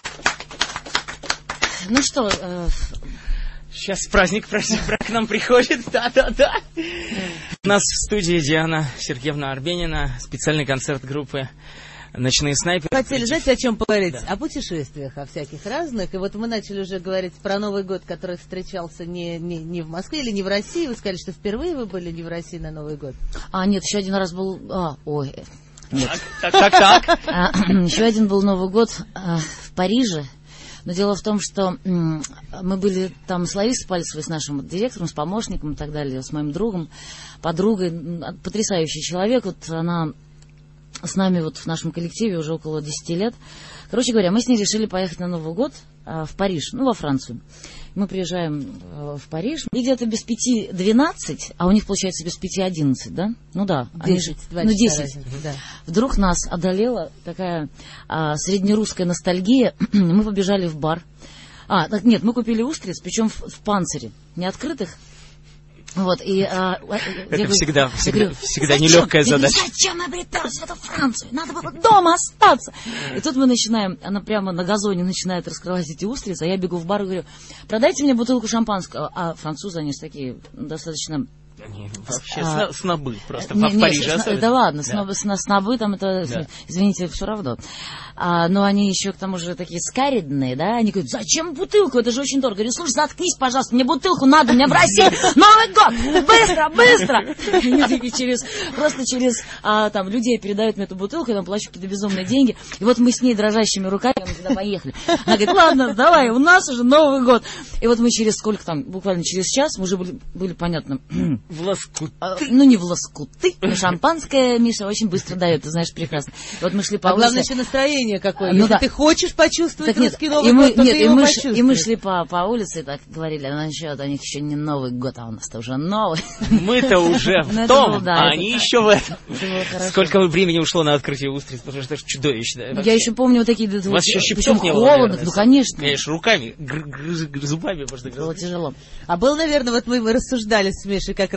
Ну что, э... сейчас праздник, праздник к нам приходит, да-да-да. У нас в студии Диана Сергеевна Арбенина, специальный концерт группы «Ночные снайперы». Хотели, знаете, о чем поговорить? Да. О путешествиях, о всяких разных. И вот мы начали уже говорить про Новый год, который встречался не, не, не в Москве или не в России. Вы сказали, что впервые вы были не в России на Новый год. А, нет, еще один раз был... А, ой... Нет. Так, так, так. А, еще один был Новый год а, в Париже. Но дело в том, что м, мы были там с Ларисой Пальцевой, с нашим директором, с помощником и так далее, с моим другом, подругой. Потрясающий человек. Вот она с нами вот в нашем коллективе уже около десяти лет. Короче говоря, мы с ней решили поехать на Новый год а, в Париж, ну, во Францию. Мы приезжаем э, в Париж, и где-то без пяти двенадцать, а у них получается без пяти одиннадцать, да? Ну да. десять, они, ну, десять. Да. Вдруг нас одолела такая а, среднерусская ностальгия. Мы побежали в бар. А, так нет, мы купили устриц, причем в, в панцире, не открытых. Вот, и, а, это я всегда, говорю, всегда, говорю, всегда нелегкая задача. Зачем мы приперлись в эту Францию? Надо было дома остаться. И тут мы начинаем, она прямо на газоне начинает раскрывать эти устрицы, а я бегу в бар и говорю, продайте мне бутылку шампанского. А французы, они такие достаточно... Они вообще а, снобы просто, не, в Париже не, особенно. Да ладно, да. снобы, снобы там, это, да. Извините, все равно. А, но они еще к тому же такие скаридные, да, они говорят, зачем бутылку, это же очень дорого. Я говорю, слушай, заткнись, пожалуйста, мне бутылку надо, мне в России Новый год, быстро, быстро. Они такие через, просто через а, там, людей передают мне эту бутылку, я там плачу какие-то безумные деньги. И вот мы с ней дрожащими руками мы туда поехали. Она говорит, ладно, давай, у нас уже Новый год. И вот мы через сколько там, буквально через час, мы уже были, были понятно... В лоскуты. А, ну, не в лоскуты, но шампанское Миша очень быстро дает, ты знаешь прекрасно. И вот мы шли по а улице. главное, еще настроение какое. Ну, Если да. ты хочешь почувствовать так русский нет, Новый и год, мы, то нет, ты и его мы, почувствуешь. и мы шли по, по улице и так говорили, а насчет, у них еще не Новый год, а у нас-то уже новый. Мы-то уже в том, а они еще в этом. Сколько времени ушло на открытие устриц, потому что это чудовищно. Я еще помню вот такие... У вас еще щипцов не было, холодно, ну, конечно. Конечно, руками, зубами можно. Было тяжело. А был, наверное, вот мы рассуждали с Мишей как раз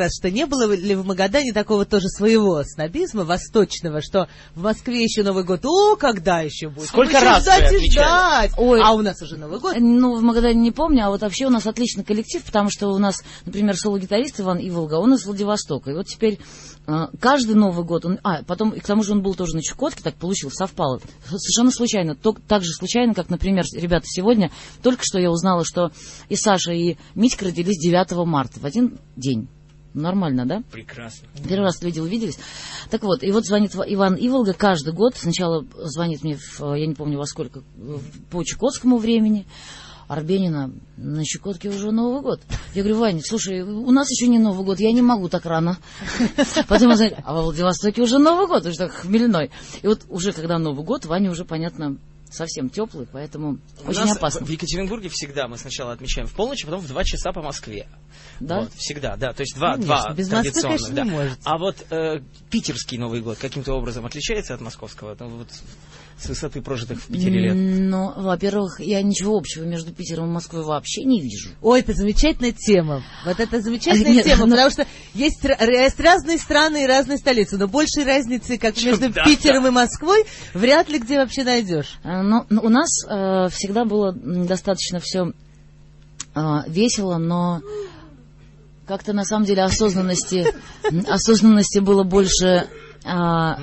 раз, что не было ли в Магадане такого тоже своего снобизма восточного, что в Москве еще Новый год, о, когда еще будет? Сколько раз ждать вы и ждать. Ой, а у нас уже Новый год. Ну, в Магадане не помню, а вот вообще у нас отличный коллектив, потому что у нас, например, соло-гитарист Иван Иволга, он из Владивостока. И вот теперь э, каждый Новый год, он, а, потом, и к тому же он был тоже на Чукотке, так получилось, совпало. Совершенно случайно. То, так же случайно, как, например, ребята, сегодня, только что я узнала, что и Саша, и Митька родились девятого марта, в один день. Нормально, да? Прекрасно. Первый раз люди увиделись. Так вот, и вот звонит Иван Иволга каждый год. Сначала звонит мне, в, я не помню во сколько, по чукотскому времени. Арбенина, на Чукотке уже Новый год. Я говорю, Ваня, слушай, у нас еще не Новый год, я не могу так рано. Потом он говорит, а во Владивостоке уже Новый год, уже так хмельной. И вот уже когда Новый год, Ваня уже, понятно, совсем теплый, поэтому у очень нас опасно. В Екатеринбурге всегда мы сначала отмечаем в полночь, а потом в два часа по Москве. Да? Вот, всегда, да. То есть два, Конечно, два без Москвы, традиционных. конечно, Да. не можете. А вот э, питерский Новый год каким-то образом отличается от московского? Ну, вот, с высоты прожитых в Питере лет. Ну, во-первых, я ничего общего между Питером и Москвой вообще не вижу. Ой, это замечательная тема. Вот это замечательная Нет, тема, ну... потому что есть, есть разные страны и разные столицы, но большей разницы, как между да, Питером да. и Москвой, вряд ли где вообще найдешь. Ну, у нас э, всегда было достаточно все э, весело, но как-то на самом деле осознанности, осознанности было больше... Э,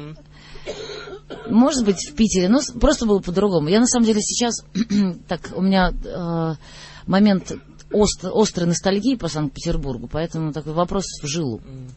может быть, в Питере, но просто было по-другому. Я, на самом деле, сейчас, так, у меня э, момент ост, острой ностальгии по Санкт-Петербургу, поэтому такой вопрос в жилу.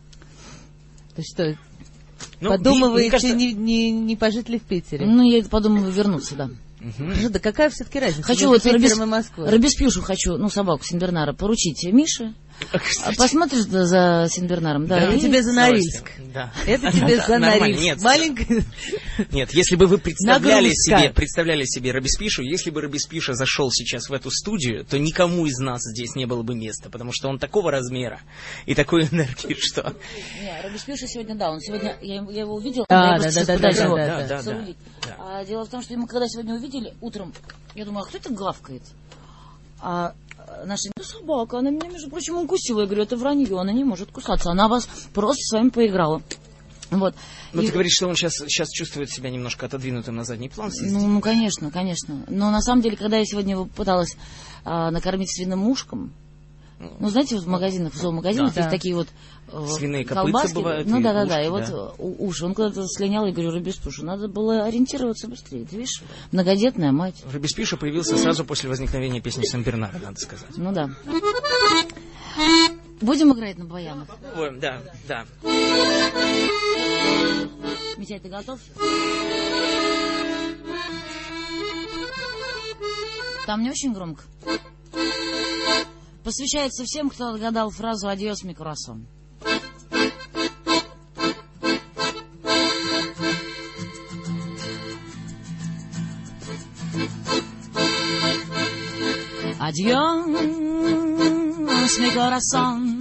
То есть что, ну, подумываете, мне кажется... не, не, не пожить ли в Питере? Ну, я подумываю вернуться, да. Угу. Да какая все-таки разница хочу между вот Питером и Москвой? Робеспьюшу хочу, ну, собаку Сенбернара, поручить Мише. Кстати. Посмотришь за Сенбернаром, да? Да, это тебе за Норильск. Да. Это тебе за Норильск. Нет, маленькая... Нет, если бы вы представляли себе, представляли себе Робеспьюшу, если бы Робеспьюша зашел сейчас в эту студию, то никому из нас здесь не было бы места, потому что он такого размера и такой энергии, что... Не, Робеспьюша сегодня, да, он сегодня, я, я его увидела, а, я да, да, да, да, его да, да, да, соорудить. да. А дело в том, что ему, когда сегодня увидели утром, я думаю, а кто это гавкает? А наша ну, собака, она меня, между прочим, укусила. Я говорю, это вранье, она не может кусаться. Она вас просто с вами поиграла. Вот. Ну, и... ты говоришь, что он сейчас, сейчас чувствует себя немножко отодвинутым на задний план. Ну, ну, конечно, конечно. Но на самом деле, когда я сегодня его пыталась а, накормить свиным ушком, ну, знаете, вот в магазинах, в зоомагазинах да, есть да. такие вот э, свиные колбаски. Копытца бывают. Ну, да-да-да, да, и да. вот уши. Он куда-то слинял, и говорю, Робеспьюша, надо было ориентироваться быстрее. Ты видишь, многодетная мать. Робеспьюша появился сразу после возникновения песни Сен-Бернара, надо сказать. Ну, да. Будем играть на баянах? Ой, да, да. Митяй, ты готов? Там не очень громко? Посвящается всем, кто отгадал фразу «Адьос, ми круассан». Adiós, mi corazón,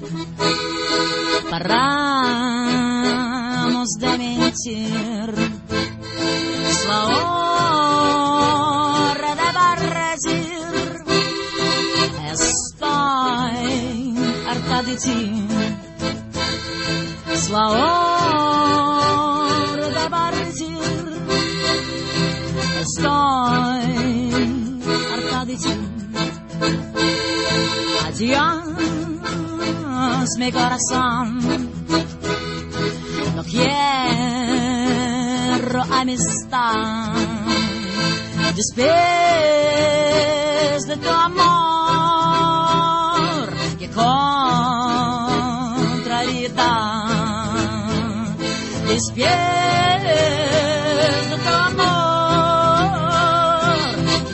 paramos de mentir, es la hora de partir, estoy harta de ti, es la hora de partir, estoy harta de ti. Adiós, mi corazón, no quiero amistad. Después de tu amor, qué contrariedad. Después de tu amor, qué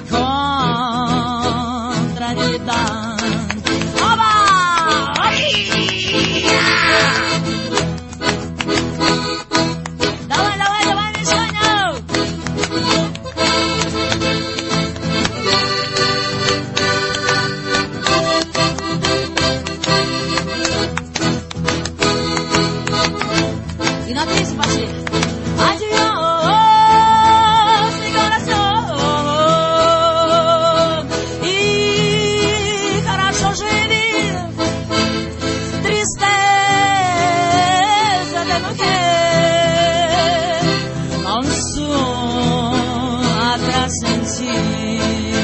contrariedad. mujer con su atrás sentir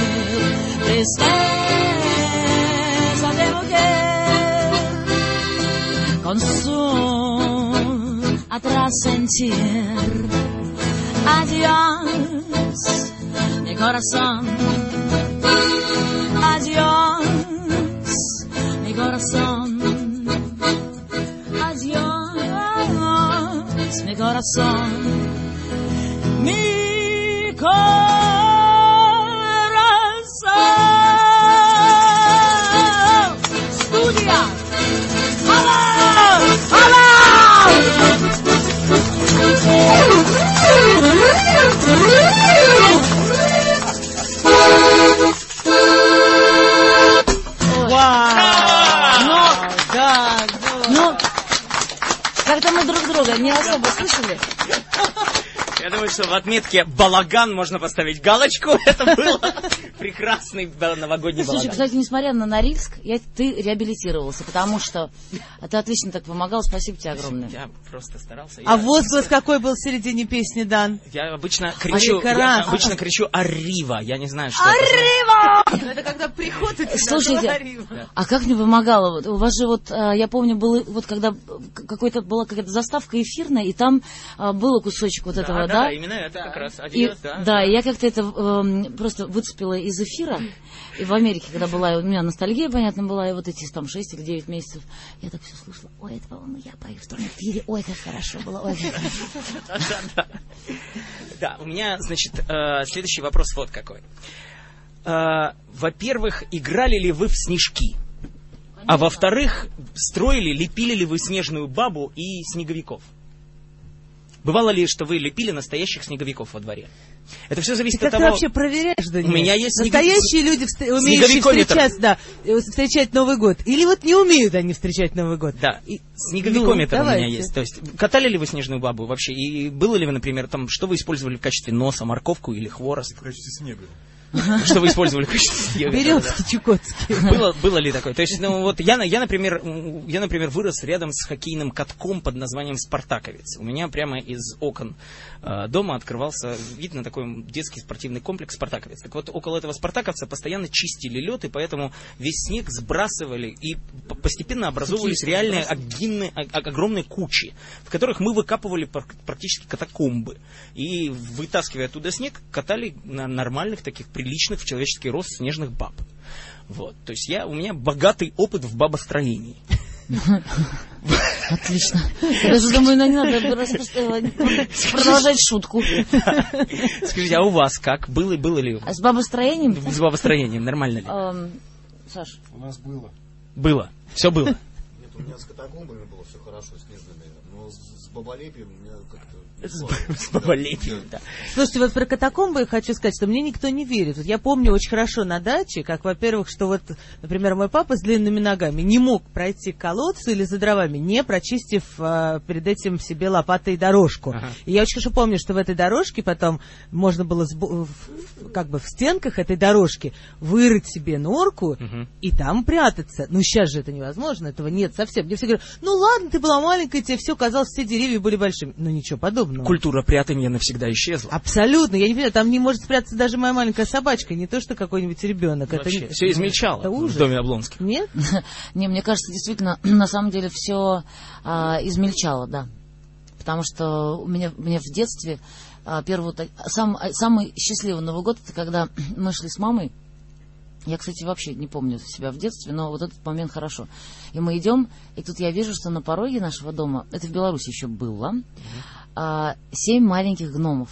tristeza de mujer con su atrás sentir adiós mi corazón adiós mi corazón adiós mi corazón mi corazón estudia ¡Vamos! Как-то мы друг друга не особо слышали. Я думаю, что в отметке «балаган» можно поставить галочку. Это был прекрасный новогодний балаган. Слушай, кстати, несмотря на Норильск, я, ты реабилитировался, потому что ты отлично так помогал. Спасибо тебе огромное. Я просто старался. А я... возглас какой был в середине песни, Дан? Я обычно кричу, я обычно кричу «Аррива». Я не знаю, что «Аррива!» это. Это когда приход и слушайте, а как мне помогало? Вот, у вас же вот, я помню, было вот когда какой-то была какая-то заставка эфирная, и там было кусочек вот этого, да? Да, да, именно это как раз. Адьос, и, да, да, да, и я как-то это э, просто выцепила из эфира. И в Америке, когда была, у меня ностальгия, понятно, была, и вот эти там шесть или девять месяцев, я так все слышала. Ой, это, по-моему, я пою в том эфире. Ой, как хорошо было. Ой, как хорошо. Да, у меня, значит, следующий вопрос вот какой. Во-первых, играли ли вы в снежки? А во-вторых, строили, лепили ли вы снежную бабу и снеговиков? Бывало ли, что вы лепили настоящих снеговиков во дворе? Это все зависит ты от как того... ты вообще проверяешь, Даниил? У меня есть настоящие люди, умеющие встречать, да, встречать Новый год. Или вот не умеют они встречать Новый год? Да, и снеговикометр ну, у меня есть. То есть, катали ли вы снежную бабу вообще? И было ли вы, например, там, что вы использовали в качестве носа, морковку или хворост? В качестве снега. Что вы использовали в качестве снега? Березки чукотские. Было, было ли такое? То есть, ну, вот я, я, например, я, например, вырос рядом с хоккейным катком под названием «Спартаковец». У меня прямо из окон э, дома открывался вид на такой детский спортивный комплекс «Спартаковец». Так вот, около этого «Спартаковца» постоянно чистили лед, и поэтому весь снег сбрасывали, и постепенно образовывались реальные огромные, огромные кучи, в которых мы выкапывали практически катакомбы. И, вытаскивая оттуда снег, катали на нормальных таких приличных в человеческий рост снежных баб. Вот. То есть я, у меня богатый опыт в бабостроении. Отлично. Я даже думаю, ну не надо продолжать шутку. Скажите, а у вас как? Было, было ли? А с бабостроением? С бабостроением, нормально ли? Саш. У нас было. Было. Все было. Нет, у меня с катакомбами было все хорошо, снежными. Но с баболепием у меня как-то... С, с баболепием, да. Слушайте, вот про катакомбы хочу сказать, что мне никто не верит. Вот я помню очень хорошо на даче, как, во-первых, что вот, например, мой папа с длинными ногами не мог пройти к колодцу или за дровами, не прочистив а, перед этим себе лопатой дорожку. Ага. И я очень хорошо помню, что в этой дорожке потом можно было сбо- как бы в стенках этой дорожки вырыть себе норку угу. и там прятаться. Ну, сейчас же это невозможно, этого нет совсем. Мне все говорят, ну ладно, ты была маленькая, тебе все казалось, все деревья были большими. Ну, ничего подобного. Культура прятания навсегда исчезла. Абсолютно. Я не понимаю, там не может спрятаться даже моя маленькая собачка, не то что какой-нибудь ребенок. Вообще, это все измельчало это в доме Облонских. Нет? Не, мне кажется, действительно, на самом деле все а, измельчало, да. Потому что у меня, у меня в детстве а, первый, сам, самый счастливый Новый год, это когда мы шли с мамой. Я, кстати, вообще не помню себя в детстве, но вот этот момент хорошо. И мы идем, и тут я вижу, что на пороге нашего дома, это в Беларуси еще было, mm-hmm. а, семь маленьких гномов.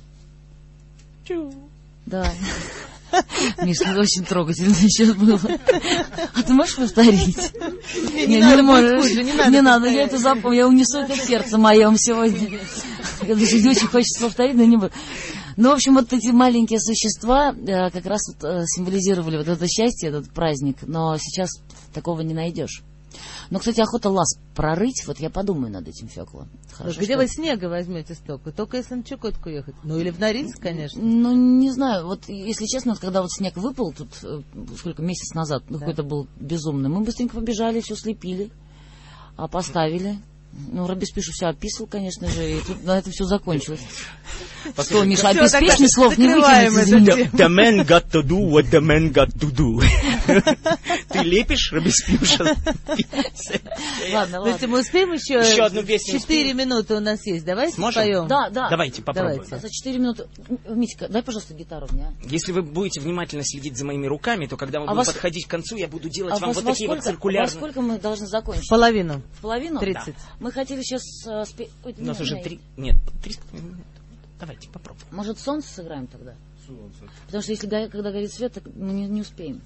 Чу. Да. Миш, ну очень трогательно сейчас было. А ты можешь повторить? Не, не, не надо, можешь. Хуже, не надо. Не надо, я это запомню, я унесу это в сердце моем сегодня. Я даже не очень хочется повторить, но не буду. Ну, в общем, вот эти маленькие существа э, как раз вот, э, символизировали вот это счастье, этот праздник, но сейчас такого не найдешь. Но, кстати, охота лаз прорыть, вот я подумаю над этим, Фёкла. Хорошо, где что... вы снега возьмете столько? Только если на Чукотку ехать. Ну, или в Норильск, конечно. Ну, не знаю, вот, если честно, вот, когда вот снег выпал, тут, сколько, месяц назад, ну, да. Какой-то был безумный, мы быстренько побежали, все слепили, поставили. Ну, Робеспьер все описывал, конечно же, и тут на этом все закончилось. Послушай, что, Миша, опис песни слов не выкинуть. The man got to do what the man got to do. Ты лепишь Робеспьер? Ладно, ладно. Если мы успеем еще... Еще одну песню. Четыре минуты у нас есть. Давайте Сможем? споем. Да, да. Давайте попробуем. За четыре минуты... Митька, дай, пожалуйста, гитару мне. Если вы будете внимательно следить за моими руками, то когда мы а будем вас... подходить к концу, я буду делать а вам вас, вот вас такие сколько, вот циркулярные... Во сколько мы должны закончить? В половину. В половину? Тридцать. Да. Мы хотели сейчас... Uh, спе... Ой, у нас нет, уже нет. три... Нет, три... Давайте попробуем. Может, солнце сыграем тогда? Солнце. Потому что если го... когда горит свет, так мы не, не успеем.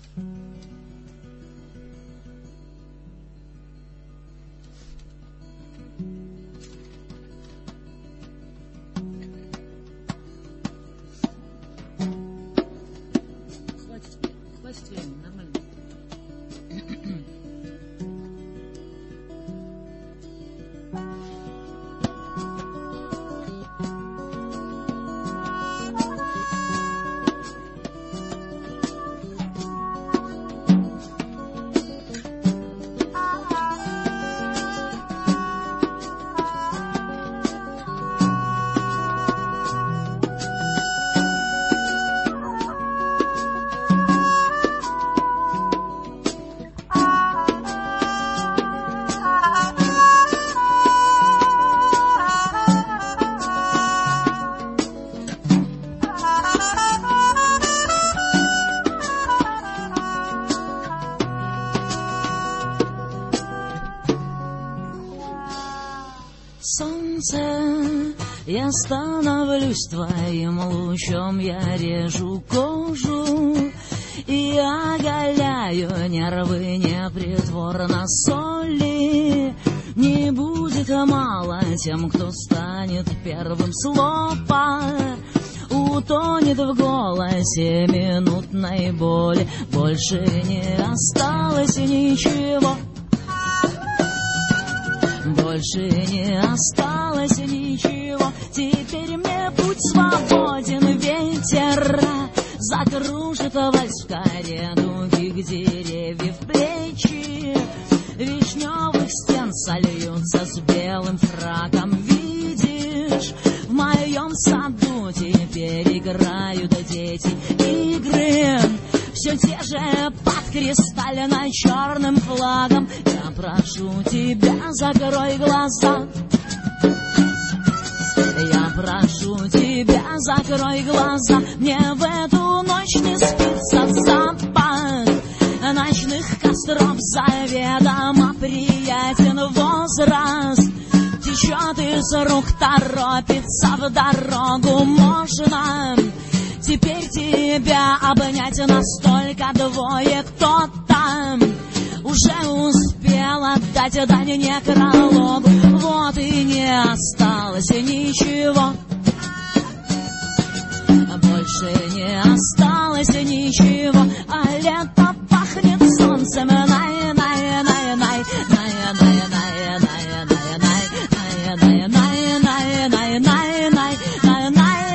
Хватит, хватит времени, нормально. Я становлюсь твоим лучом, я режу кожу и оголяю нервы непритворно соли. Не будет мало тем, кто станет первым слопа, утонет в голосе минутной боли. Больше не осталось ничего. Больше не осталось ничего. Теперь мне путь свободен, ветер закружит вальс в коре дугих деревьев плечи. Вишневых стен сольются с белым фраком. Видишь, в моем саду теперь играют дети игры. Все те же под кристально-черным флагом. Я прошу тебя, закрой глаза. Я прошу тебя, закрой глаза. Мне в эту ночь не спится запах ночных костров. Заведомо приятен возраст. Течет из рук, торопится в дорогу. Можно теперь тебя обнять настолько двое. Кто там уже успел отдать дань некрологу. Вот и не осталось ничего. Больше не осталось ничего. А лето пахнет солнцем. Най, най, най, най, най, най, най, най, най, най, най, най, най, най, най, най.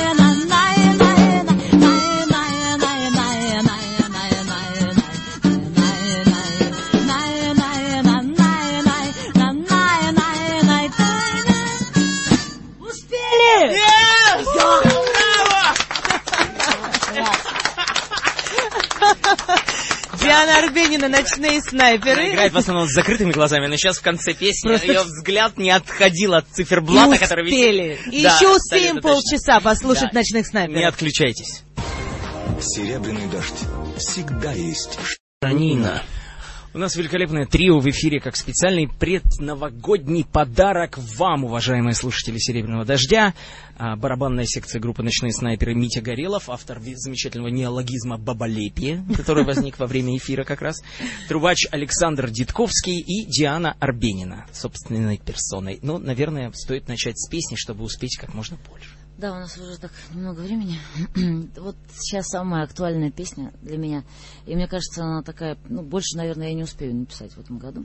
Диана Арбенина, «Ночные снайперы». Она играет в основном с закрытыми глазами, но сейчас в конце песни Просто... ее взгляд не отходил от циферблата, который висит. И да, еще успеем полчаса послушать да. «Ночных снайперов». Не отключайтесь. Серебряный дождь. Всегда есть. Нина. У нас великолепное трио в эфире, как специальный предновогодний подарок вам, уважаемые слушатели «Серебряного дождя». Барабанная секция группы «Ночные снайперы» Митя Горелов, автор замечательного неологизма «баболепие», который возник во время эфира как раз. Трубач Александр Дитковский и Диана Арбенина, собственной персоной. Ну, наверное, стоит начать с песни, чтобы успеть как можно больше. Да, у нас уже так немного времени. Вот сейчас самая актуальная песня для меня. И мне кажется, она такая... Ну, больше, наверное, я не успею написать в этом году.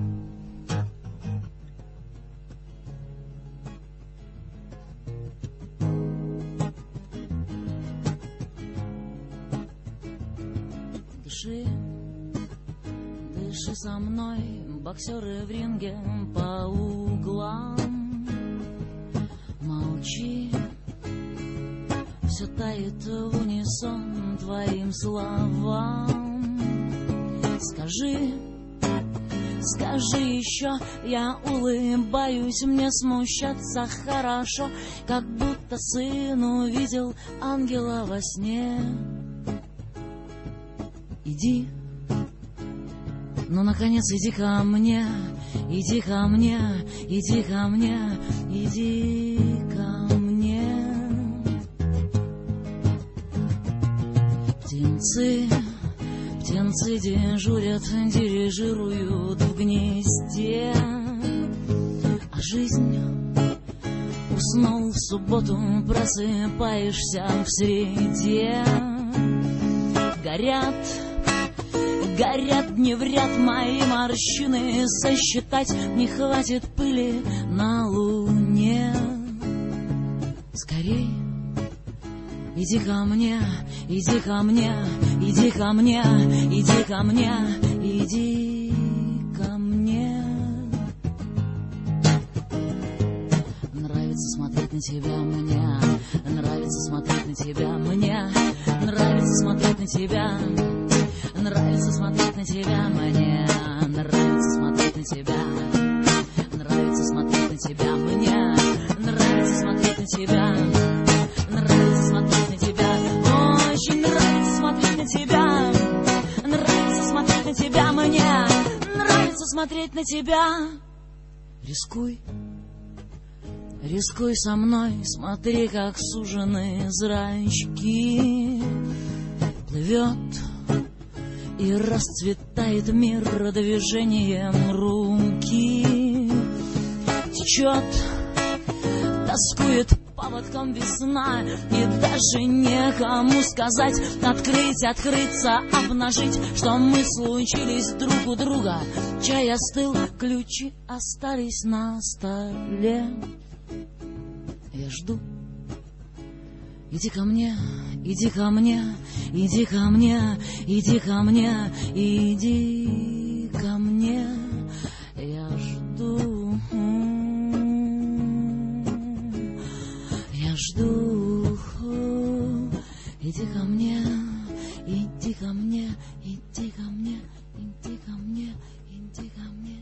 Дыши, дыши со мной, боксеры в ринге по углу. отвечает в унисон твоим словам. Скажи, скажи еще, я улыбаюсь, мне смущаться хорошо, как будто сын увидел ангела во сне. Иди, ну, наконец, иди ко мне, иди ко мне, иди ко мне, иди ко мне. Птенцы, птенцы дежурят, дирижируют в гнезде, а жизнь, уснул в субботу, просыпаешься в среде. Горят, горят дни в ряд мои морщины, сосчитать не хватит пыли на луне. Скорей, иди ко мне, иди ко мне, иди ко мне, иди ко мне, иди ко мне. Нравится смотреть на тебя мне, нравится смотреть на тебя мне, нравится смотреть на тебя. Нравится смотреть на тебя мне, нравится смотреть на тебя, нравится смотреть на тебя мне, нравится смотреть на тебя, нравится смотреть на тебя, очень нравится смотреть на тебя, нравится смотреть на тебя мне, нравится смотреть на тебя. Рискуй, рискуй со мной, смотри, как сужены зрачки, плывет и расцветает мир движением руки. Течет, тоскует поводком весна, и даже некому сказать, открыть, открыться, обнажить, что мы случились друг у друга. Чай остыл, ключи остались на столе. Я жду. Иди ко мне, иди ко мне, иди ко мне, иди ко мне, иди ко мне. Я жду, я жду. Иди ко мне, иди ко мне, иди ко мне, иди ко мне, иди ко мне.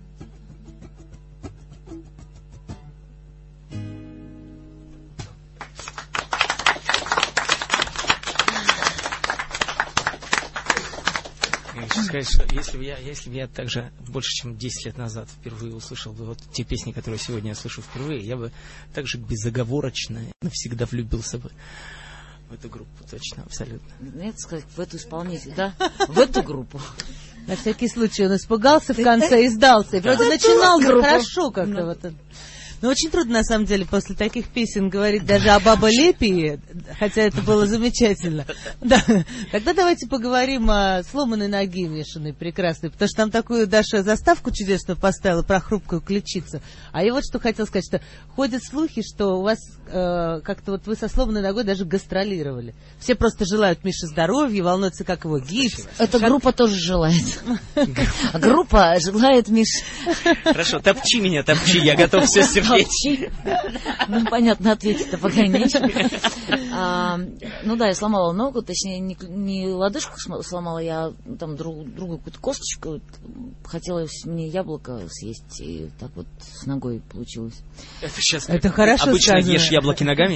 Я хочу сказать, что если бы я, если бы я также больше, чем десять лет назад впервые услышал бы вот те песни, которые сегодня я слышу впервые, я бы также безоговорочно навсегда влюбился бы в эту группу, точно, абсолютно. Нет, сказать, в эту исполнитель, да? В эту группу. На всякий случай он испугался в конце и сдался. И вроде начинал хорошо как-то вот. Но очень трудно, на самом деле, после таких песен говорить даже о Баболепии, хотя это было замечательно. Да. Тогда давайте поговорим о сломанной ноге Мишиной, прекрасной, потому что там такую Даша заставку чудесную поставила про хрупкую ключицу. А я вот что хотела сказать, что ходят слухи, что у вас э, как-то вот вы со сломанной ногой даже гастролировали. Все просто желают Мише здоровья, волнуются, как его гипс. Эта как... группа тоже желает. Группа желает Мише. Хорошо, топчи меня, топчи, я готов все стерпеть. Ну, понятно, ответить-то пока нечего. А, ну да, я сломала ногу, точнее, не, не лодыжку сломала, я там друг, другую какую-то косточку. Хотелось мне яблоко съесть, и так вот с ногой получилось. Это сейчас это хорошо обычно сказано. Ешь яблоки ногами?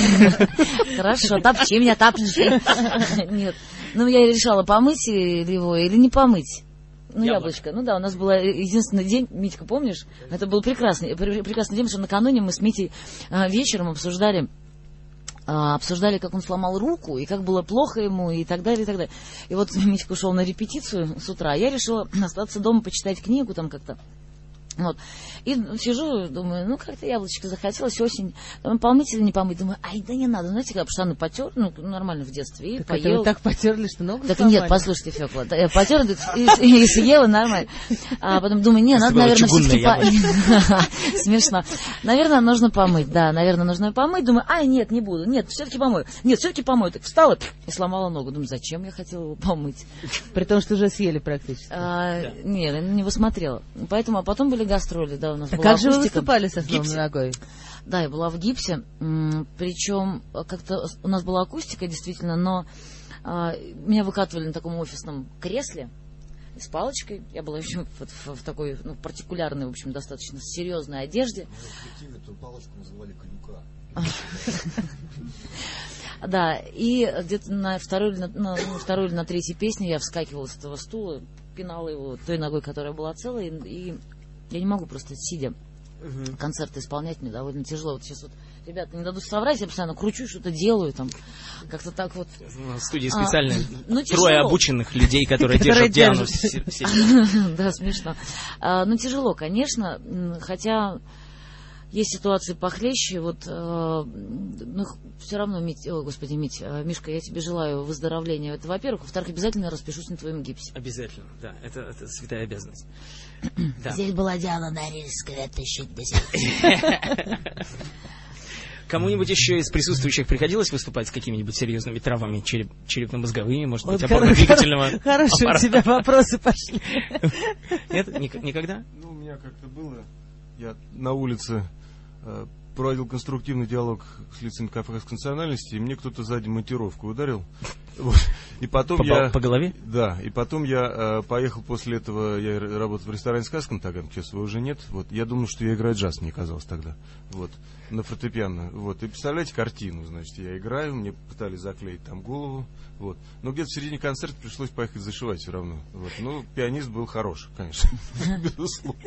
Хорошо, топчи меня, топчи. Нет, ну я решала, помыть его или не помыть. Ну, яблочко. Ну да, у нас был единственный день, Митька, помнишь? Это был прекрасный, прекрасный день, потому что накануне мы с Митей вечером обсуждали, обсуждали, как он сломал руку, и как было плохо ему, и так далее, и так далее. И вот Митька ушел на репетицию с утра, я решила остаться дома, почитать книгу там как-то. Вот. И сижу, думаю, ну как-то яблочко захотелось, осень, там, помыть или не помыть, думаю, ай, да не надо, знаете, как штаны потер, ну нормально в детстве, и так поел. Это вы так потерли, что ногу Так сломали? Нет, послушайте, Фёкла, я потер и, и съела нормально, а потом думаю, не, надо, наверное, все-таки по... Смешно. Наверное, нужно помыть, да, наверное, нужно помыть, думаю, ай, нет, не буду, нет, все-таки помою, нет, все-таки помою, так встала и сломала ногу, думаю, зачем я хотела его помыть? При том, что уже съели практически. А, нет, не посмотрела, поэтому, а потом были гастроли, да, у нас а была как же вы акустика. выступали со сломанной ногой? Да, я была в гипсе, причем как-то у нас была акустика, действительно, но а, меня выкатывали на таком офисном кресле с палочкой. Я была еще в, в, в такой, ну, партикулярной, в общем, достаточно серьезной одежде. В коллективе эту палочку называли клюка. Да, и где-то на второй или на, на, ну, второй или на третьей песне я вскакивала с этого стула, пинала его той ногой, которая была целой, и, и я не могу просто сидя угу. концерты исполнять, мне довольно тяжело. Вот сейчас вот ребята не дадут соврать, я постоянно кручу, что-то делаю, там, как-то так вот. В студии специально а, ну, тяжело. Трое обученных людей, которые держат Диану. Да, смешно. Ну, тяжело, конечно, хотя... Есть ситуации похлеще, вот, э, ну, все равно, Мить, о, господи, Мить, э, Мишка, я тебе желаю выздоровления. Это, во-первых. Во-вторых, обязательно распишусь на твоем гипсе. Обязательно, да, это, это святая обязанность. Да. Здесь была Диана Норильская, тысяча десять. Кому-нибудь еще из присутствующих приходилось выступать с какими-нибудь серьезными травмами череп, черепно-мозговыми, может вот быть, опорно-двигательного Хорошие у тебя вопросы пошли. Нет, никогда? Ну, у меня как-то было... Я на улице э, проводил конструктивный диалог с лицами кавказской национальности, и мне кто-то сзади монтировку ударил. Вот. И потом по, я... По голове? Да, и потом я э, поехал после этого, я работал в ресторане «Сказка» на Таганке, сейчас его уже нет. Вот. Я думал, что я играю джаз, мне казалось тогда. Вот. На фортепиано. Вот. И представляете картину, значит, я играю, мне пытались заклеить там голову. Вот. Но где-то в середине концерта пришлось поехать зашивать все равно. Вот. Ну, пианист был хорош, конечно. Безусловно.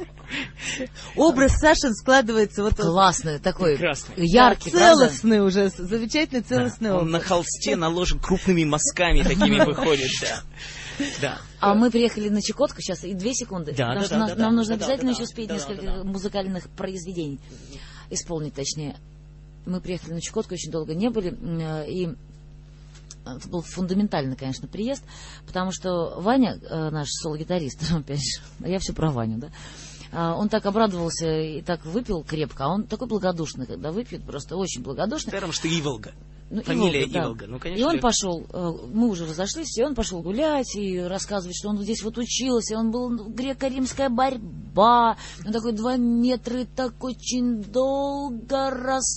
Образ Сашин складывается вот... Классный, такой яркий, целостный уже, замечательный целостный образ. Он на холсте наложен крупными мазками, такими выходит, да. Да. А мы приехали на Чукотку сейчас, и две секунды. Да, потому да, что да, нам, да, нам да, нужно да, обязательно да, еще спеть да, несколько да, да. музыкальных произведений. Исполнить, точнее. Мы приехали на Чукотку, очень долго не были, и это был фундаментальный, конечно, приезд, потому что Ваня, наш соло-гитарист, опять же, я все про Ваню, да, он так обрадовался и так выпил крепко, а он такой благодушный, когда выпьет, просто очень благодушный. Потому что Иволга. Ну, Фамилия Иволга, да. Иволга. Ну, конечно, и он ли... пошел, мы уже разошлись, и он пошел гулять и рассказывать, что он здесь вот учился, он был греко-римская борьба, он такой два метра и так очень долго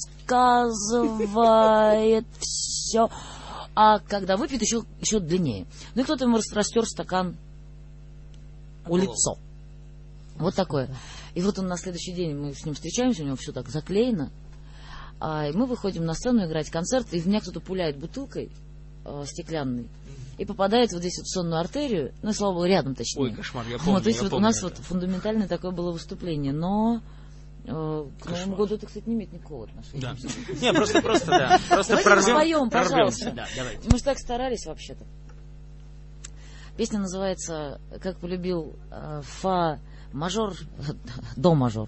рассказывает все, а когда выпьет, еще, еще длиннее. Ну и кто-то ему растер стакан у лицо. Вот такое. И вот он на следующий день, мы с ним встречаемся, у него все так заклеено. А, и мы выходим на сцену играть концерт, и в меня кто-то пуляет бутылкой э, стеклянной и попадает вот здесь вот в сонную артерию, ну, и, слава богу, рядом, точнее. Ой, кошмар, я помню, вот, то есть я вот помню у нас это. вот фундаментальное такое было выступление, но э, к Новому году это, кстати, не имеет никакого отношения. Да. Не, просто, просто, да. Просто давайте прорвем, споем, пожалуйста. Да, давайте. Мы же так старались вообще-то. Песня называется «Как полюбил э, фа мажор, до мажор».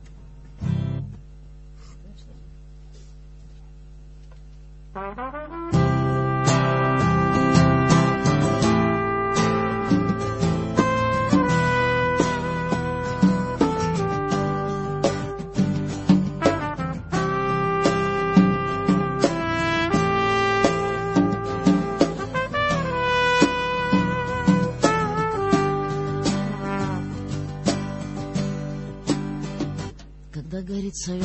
Когда горит свет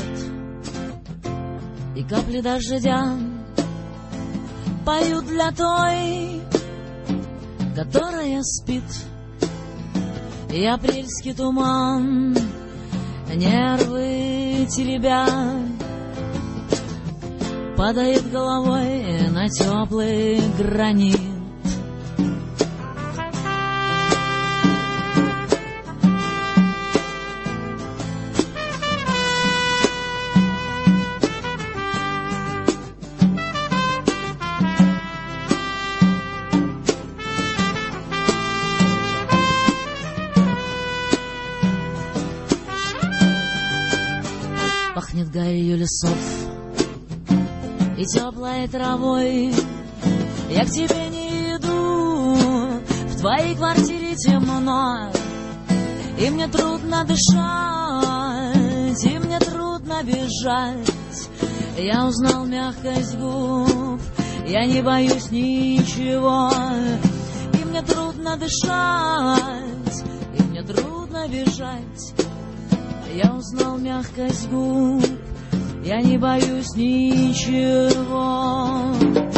и капли дождя поют для той, которая спит, и апрельский туман нервы теребя падает головой на теплый гранит. Пахнет гарью лесов и теплой травой. Я к тебе не иду, в твоей квартире темно, и мне трудно дышать, и мне трудно бежать. Я узнал мягкость губ, я не боюсь ничего, и мне трудно дышать, и мне трудно бежать. Я узнал мягкость губ, я не боюсь ничего.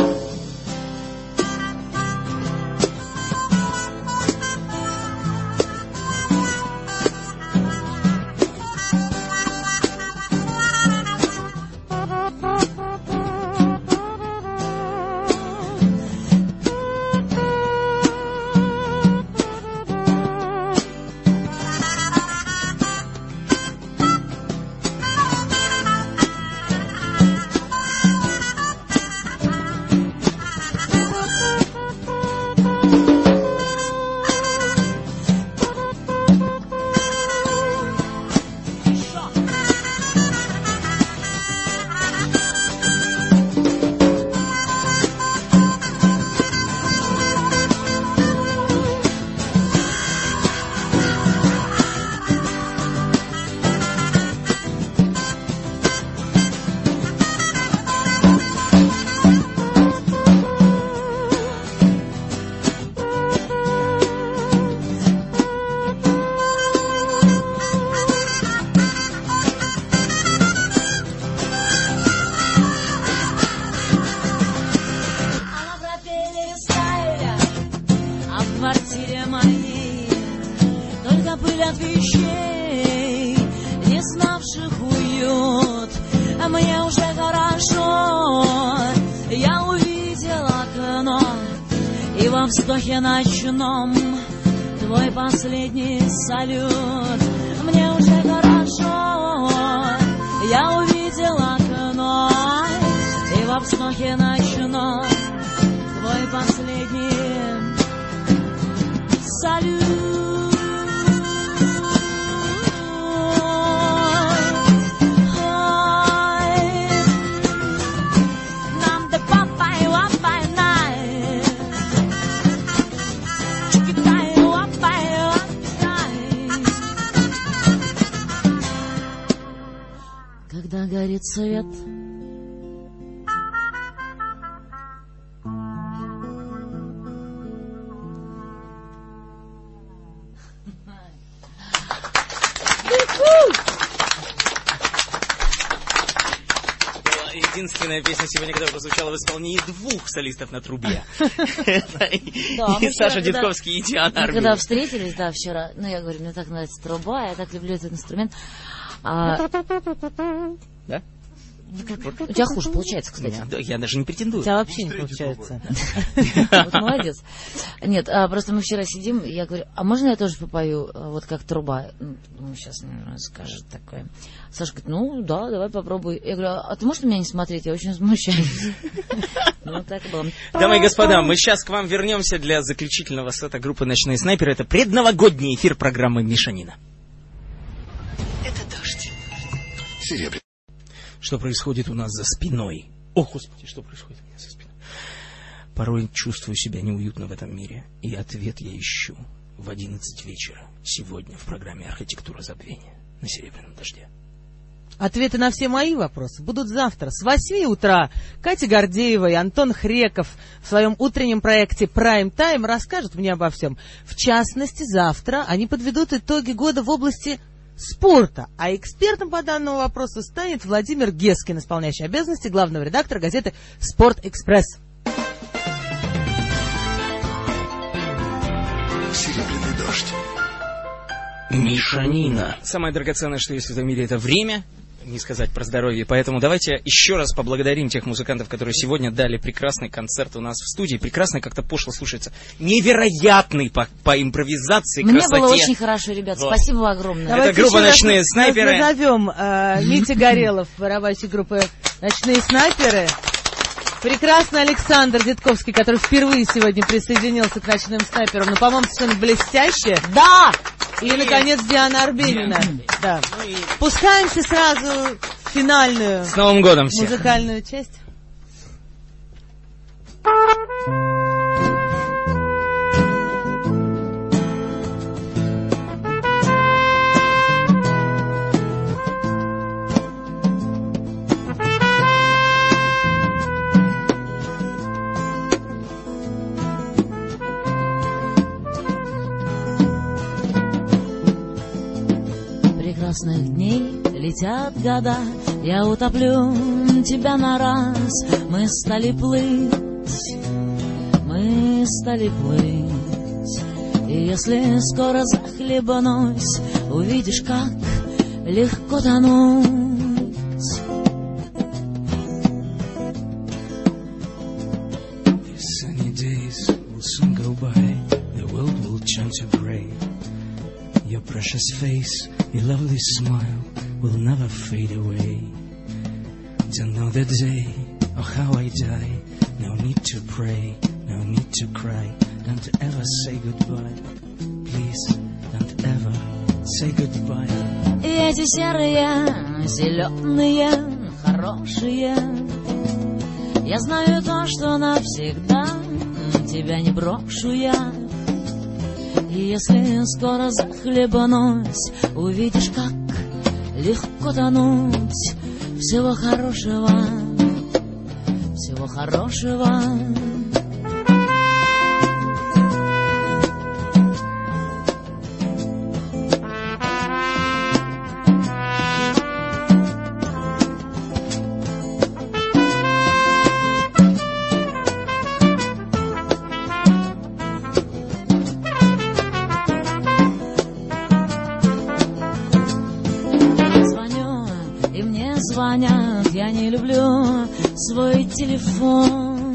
В вздохе ночном твой последний салют. Мне уже хорошо, я увидела окно, и во вздохе ночном твой последний салют. Когда горит свет, единственная песня сегодня, которая прозвучала в исполнении двух солистов на трубе. И Саша Дедковский, и Диана Арбенина. Мы когда встретились, да, вчера, ну, я говорю, мне так нравится труба, я так люблю этот инструмент. А... Да? У тебя хуже получается, кстати. Да, я даже не претендую. У тебя вообще не получается. Вот молодец. Нет, просто мы вчера сидим, и я говорю, а можно я тоже попою, вот как труба? Ну, сейчас скажет такое. Саша говорит, ну да, давай попробуй. Я говорю, а ты можешь на меня не смотреть? Я очень возмущаюсь. Ну, так и было. Дамы и господа, мы сейчас к вам вернемся для заключительного сета группы «Ночные снайперы». Это предновогодний эфир программы «Мишанина». Это дождь. Серебряный. Что происходит у нас за спиной? О, Господи, что происходит у меня за спиной? Порой чувствую себя неуютно в этом мире, и ответ я ищу в одиннадцать вечера сегодня в программе «Архитектура забвения» на «Серебряном дожде». Ответы на все мои вопросы будут завтра с восьми утра. Катя Гордеева и Антон Хреков в своем утреннем проекте «Прайм Тайм» расскажут мне обо всем. В частности, завтра они подведут итоги года в области спорта, а экспертом по данному вопросу станет Владимир Гескин, исполняющий обязанности главного редактора газеты «Спорт-экспресс». Серебряный дождь. Мишанина. Самое драгоценное, что есть в этом мире, это время, не сказать про здоровье. Поэтому давайте еще раз поблагодарим тех музыкантов, которые сегодня дали прекрасный концерт у нас в студии. Прекрасный, как-то пошло слушается. Невероятный по, по импровизации, Мне красоте. было очень хорошо, ребят. Вот. Спасибо огромное. Давайте это группа «Ночные раз снайперы». Назовем э, Митя Горелов, барабанщик группы «Ночные снайперы». Прекрасный Александр Дедковский, который впервые сегодня присоединился к «Ночным снайперам». Ну, по-моему, совершенно блестяще. Да! И, наконец, Диана Арбенина. Да. Спускаемся сразу в финальную С Новым годом всех. Музыкальную часть. Прекрасных дней летят года, я утоплю тебя на раз. Мы стали плыть, мы стали плыть. И если скоро захлебнусь, увидишь, как легко тонуть. These sunny days will soon go by, the world will turn to grey. Your precious face, your lovely smile will never fade away. Don't know the day or how I die, no need to pray, no need to cry. Don't ever say goodbye, please don't ever say goodbye. Эти серые, зеленые, хорошие, я знаю то, что навсегда тебя не брошу я. И если скоро захлебнусь, увидишь, как легко тонуть. Всего хорошего, всего хорошего. Звонят, я не люблю свой телефон.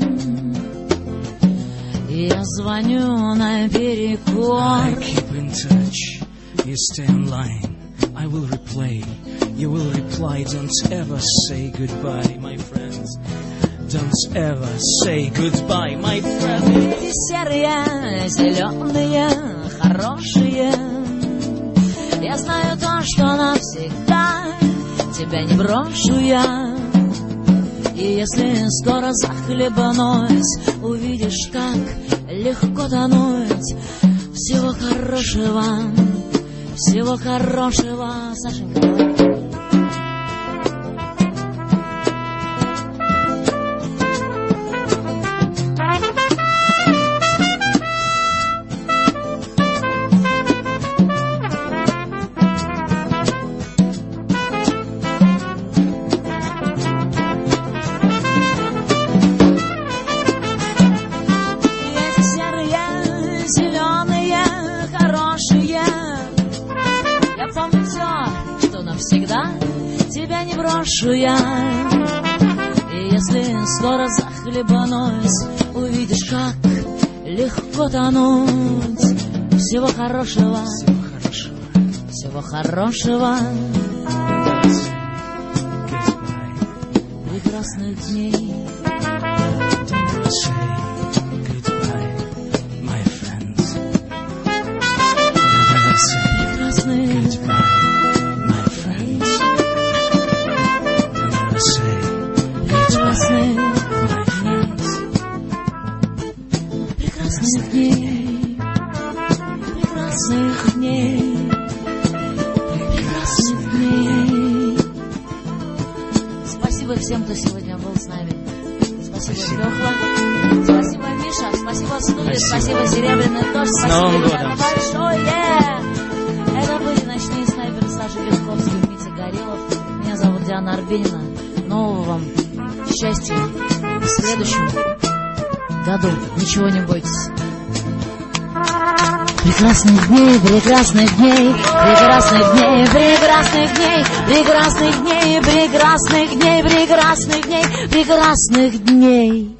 Я звоню наперекор. I keep in touch, you stay online, I will replay, you will reply. Don't ever say goodbye, my friends. Don't ever say goodbye, my friends. Эти серые, зеленые, хорошие, я знаю то, что навсегда тебя не брошу я. И если скоро захлебнусь, увидишь, как легко тонуть. Всего хорошего, всего хорошего, Сашенька. Тебя не брошу я. И если скоро захлебнусь, увидишь, как легко тонуть. Всего хорошего, всего хорошего, прекрасных дней. Прекрасных дней, прекрасных дней, прекрасных дней. Спасибо всем, кто сегодня был с нами. Спасибо, Лёха. Спасибо, Миша. Спасибо, студия. Спасибо, спасибо Серебряный дождь. Спасибо, ребята, большое. Это были ночные снайперы Саша Витковский, Митя Горелов. Меня зовут Диана Арбенина. Нового вам счастья в следующем году. Ничего не бойтесь. Прекрасных дней, прекрасных дней, прекрасных дней, прекрасных дней, прекрасных дней, прекрасных дней, прекрасных дней, прекрасных дней.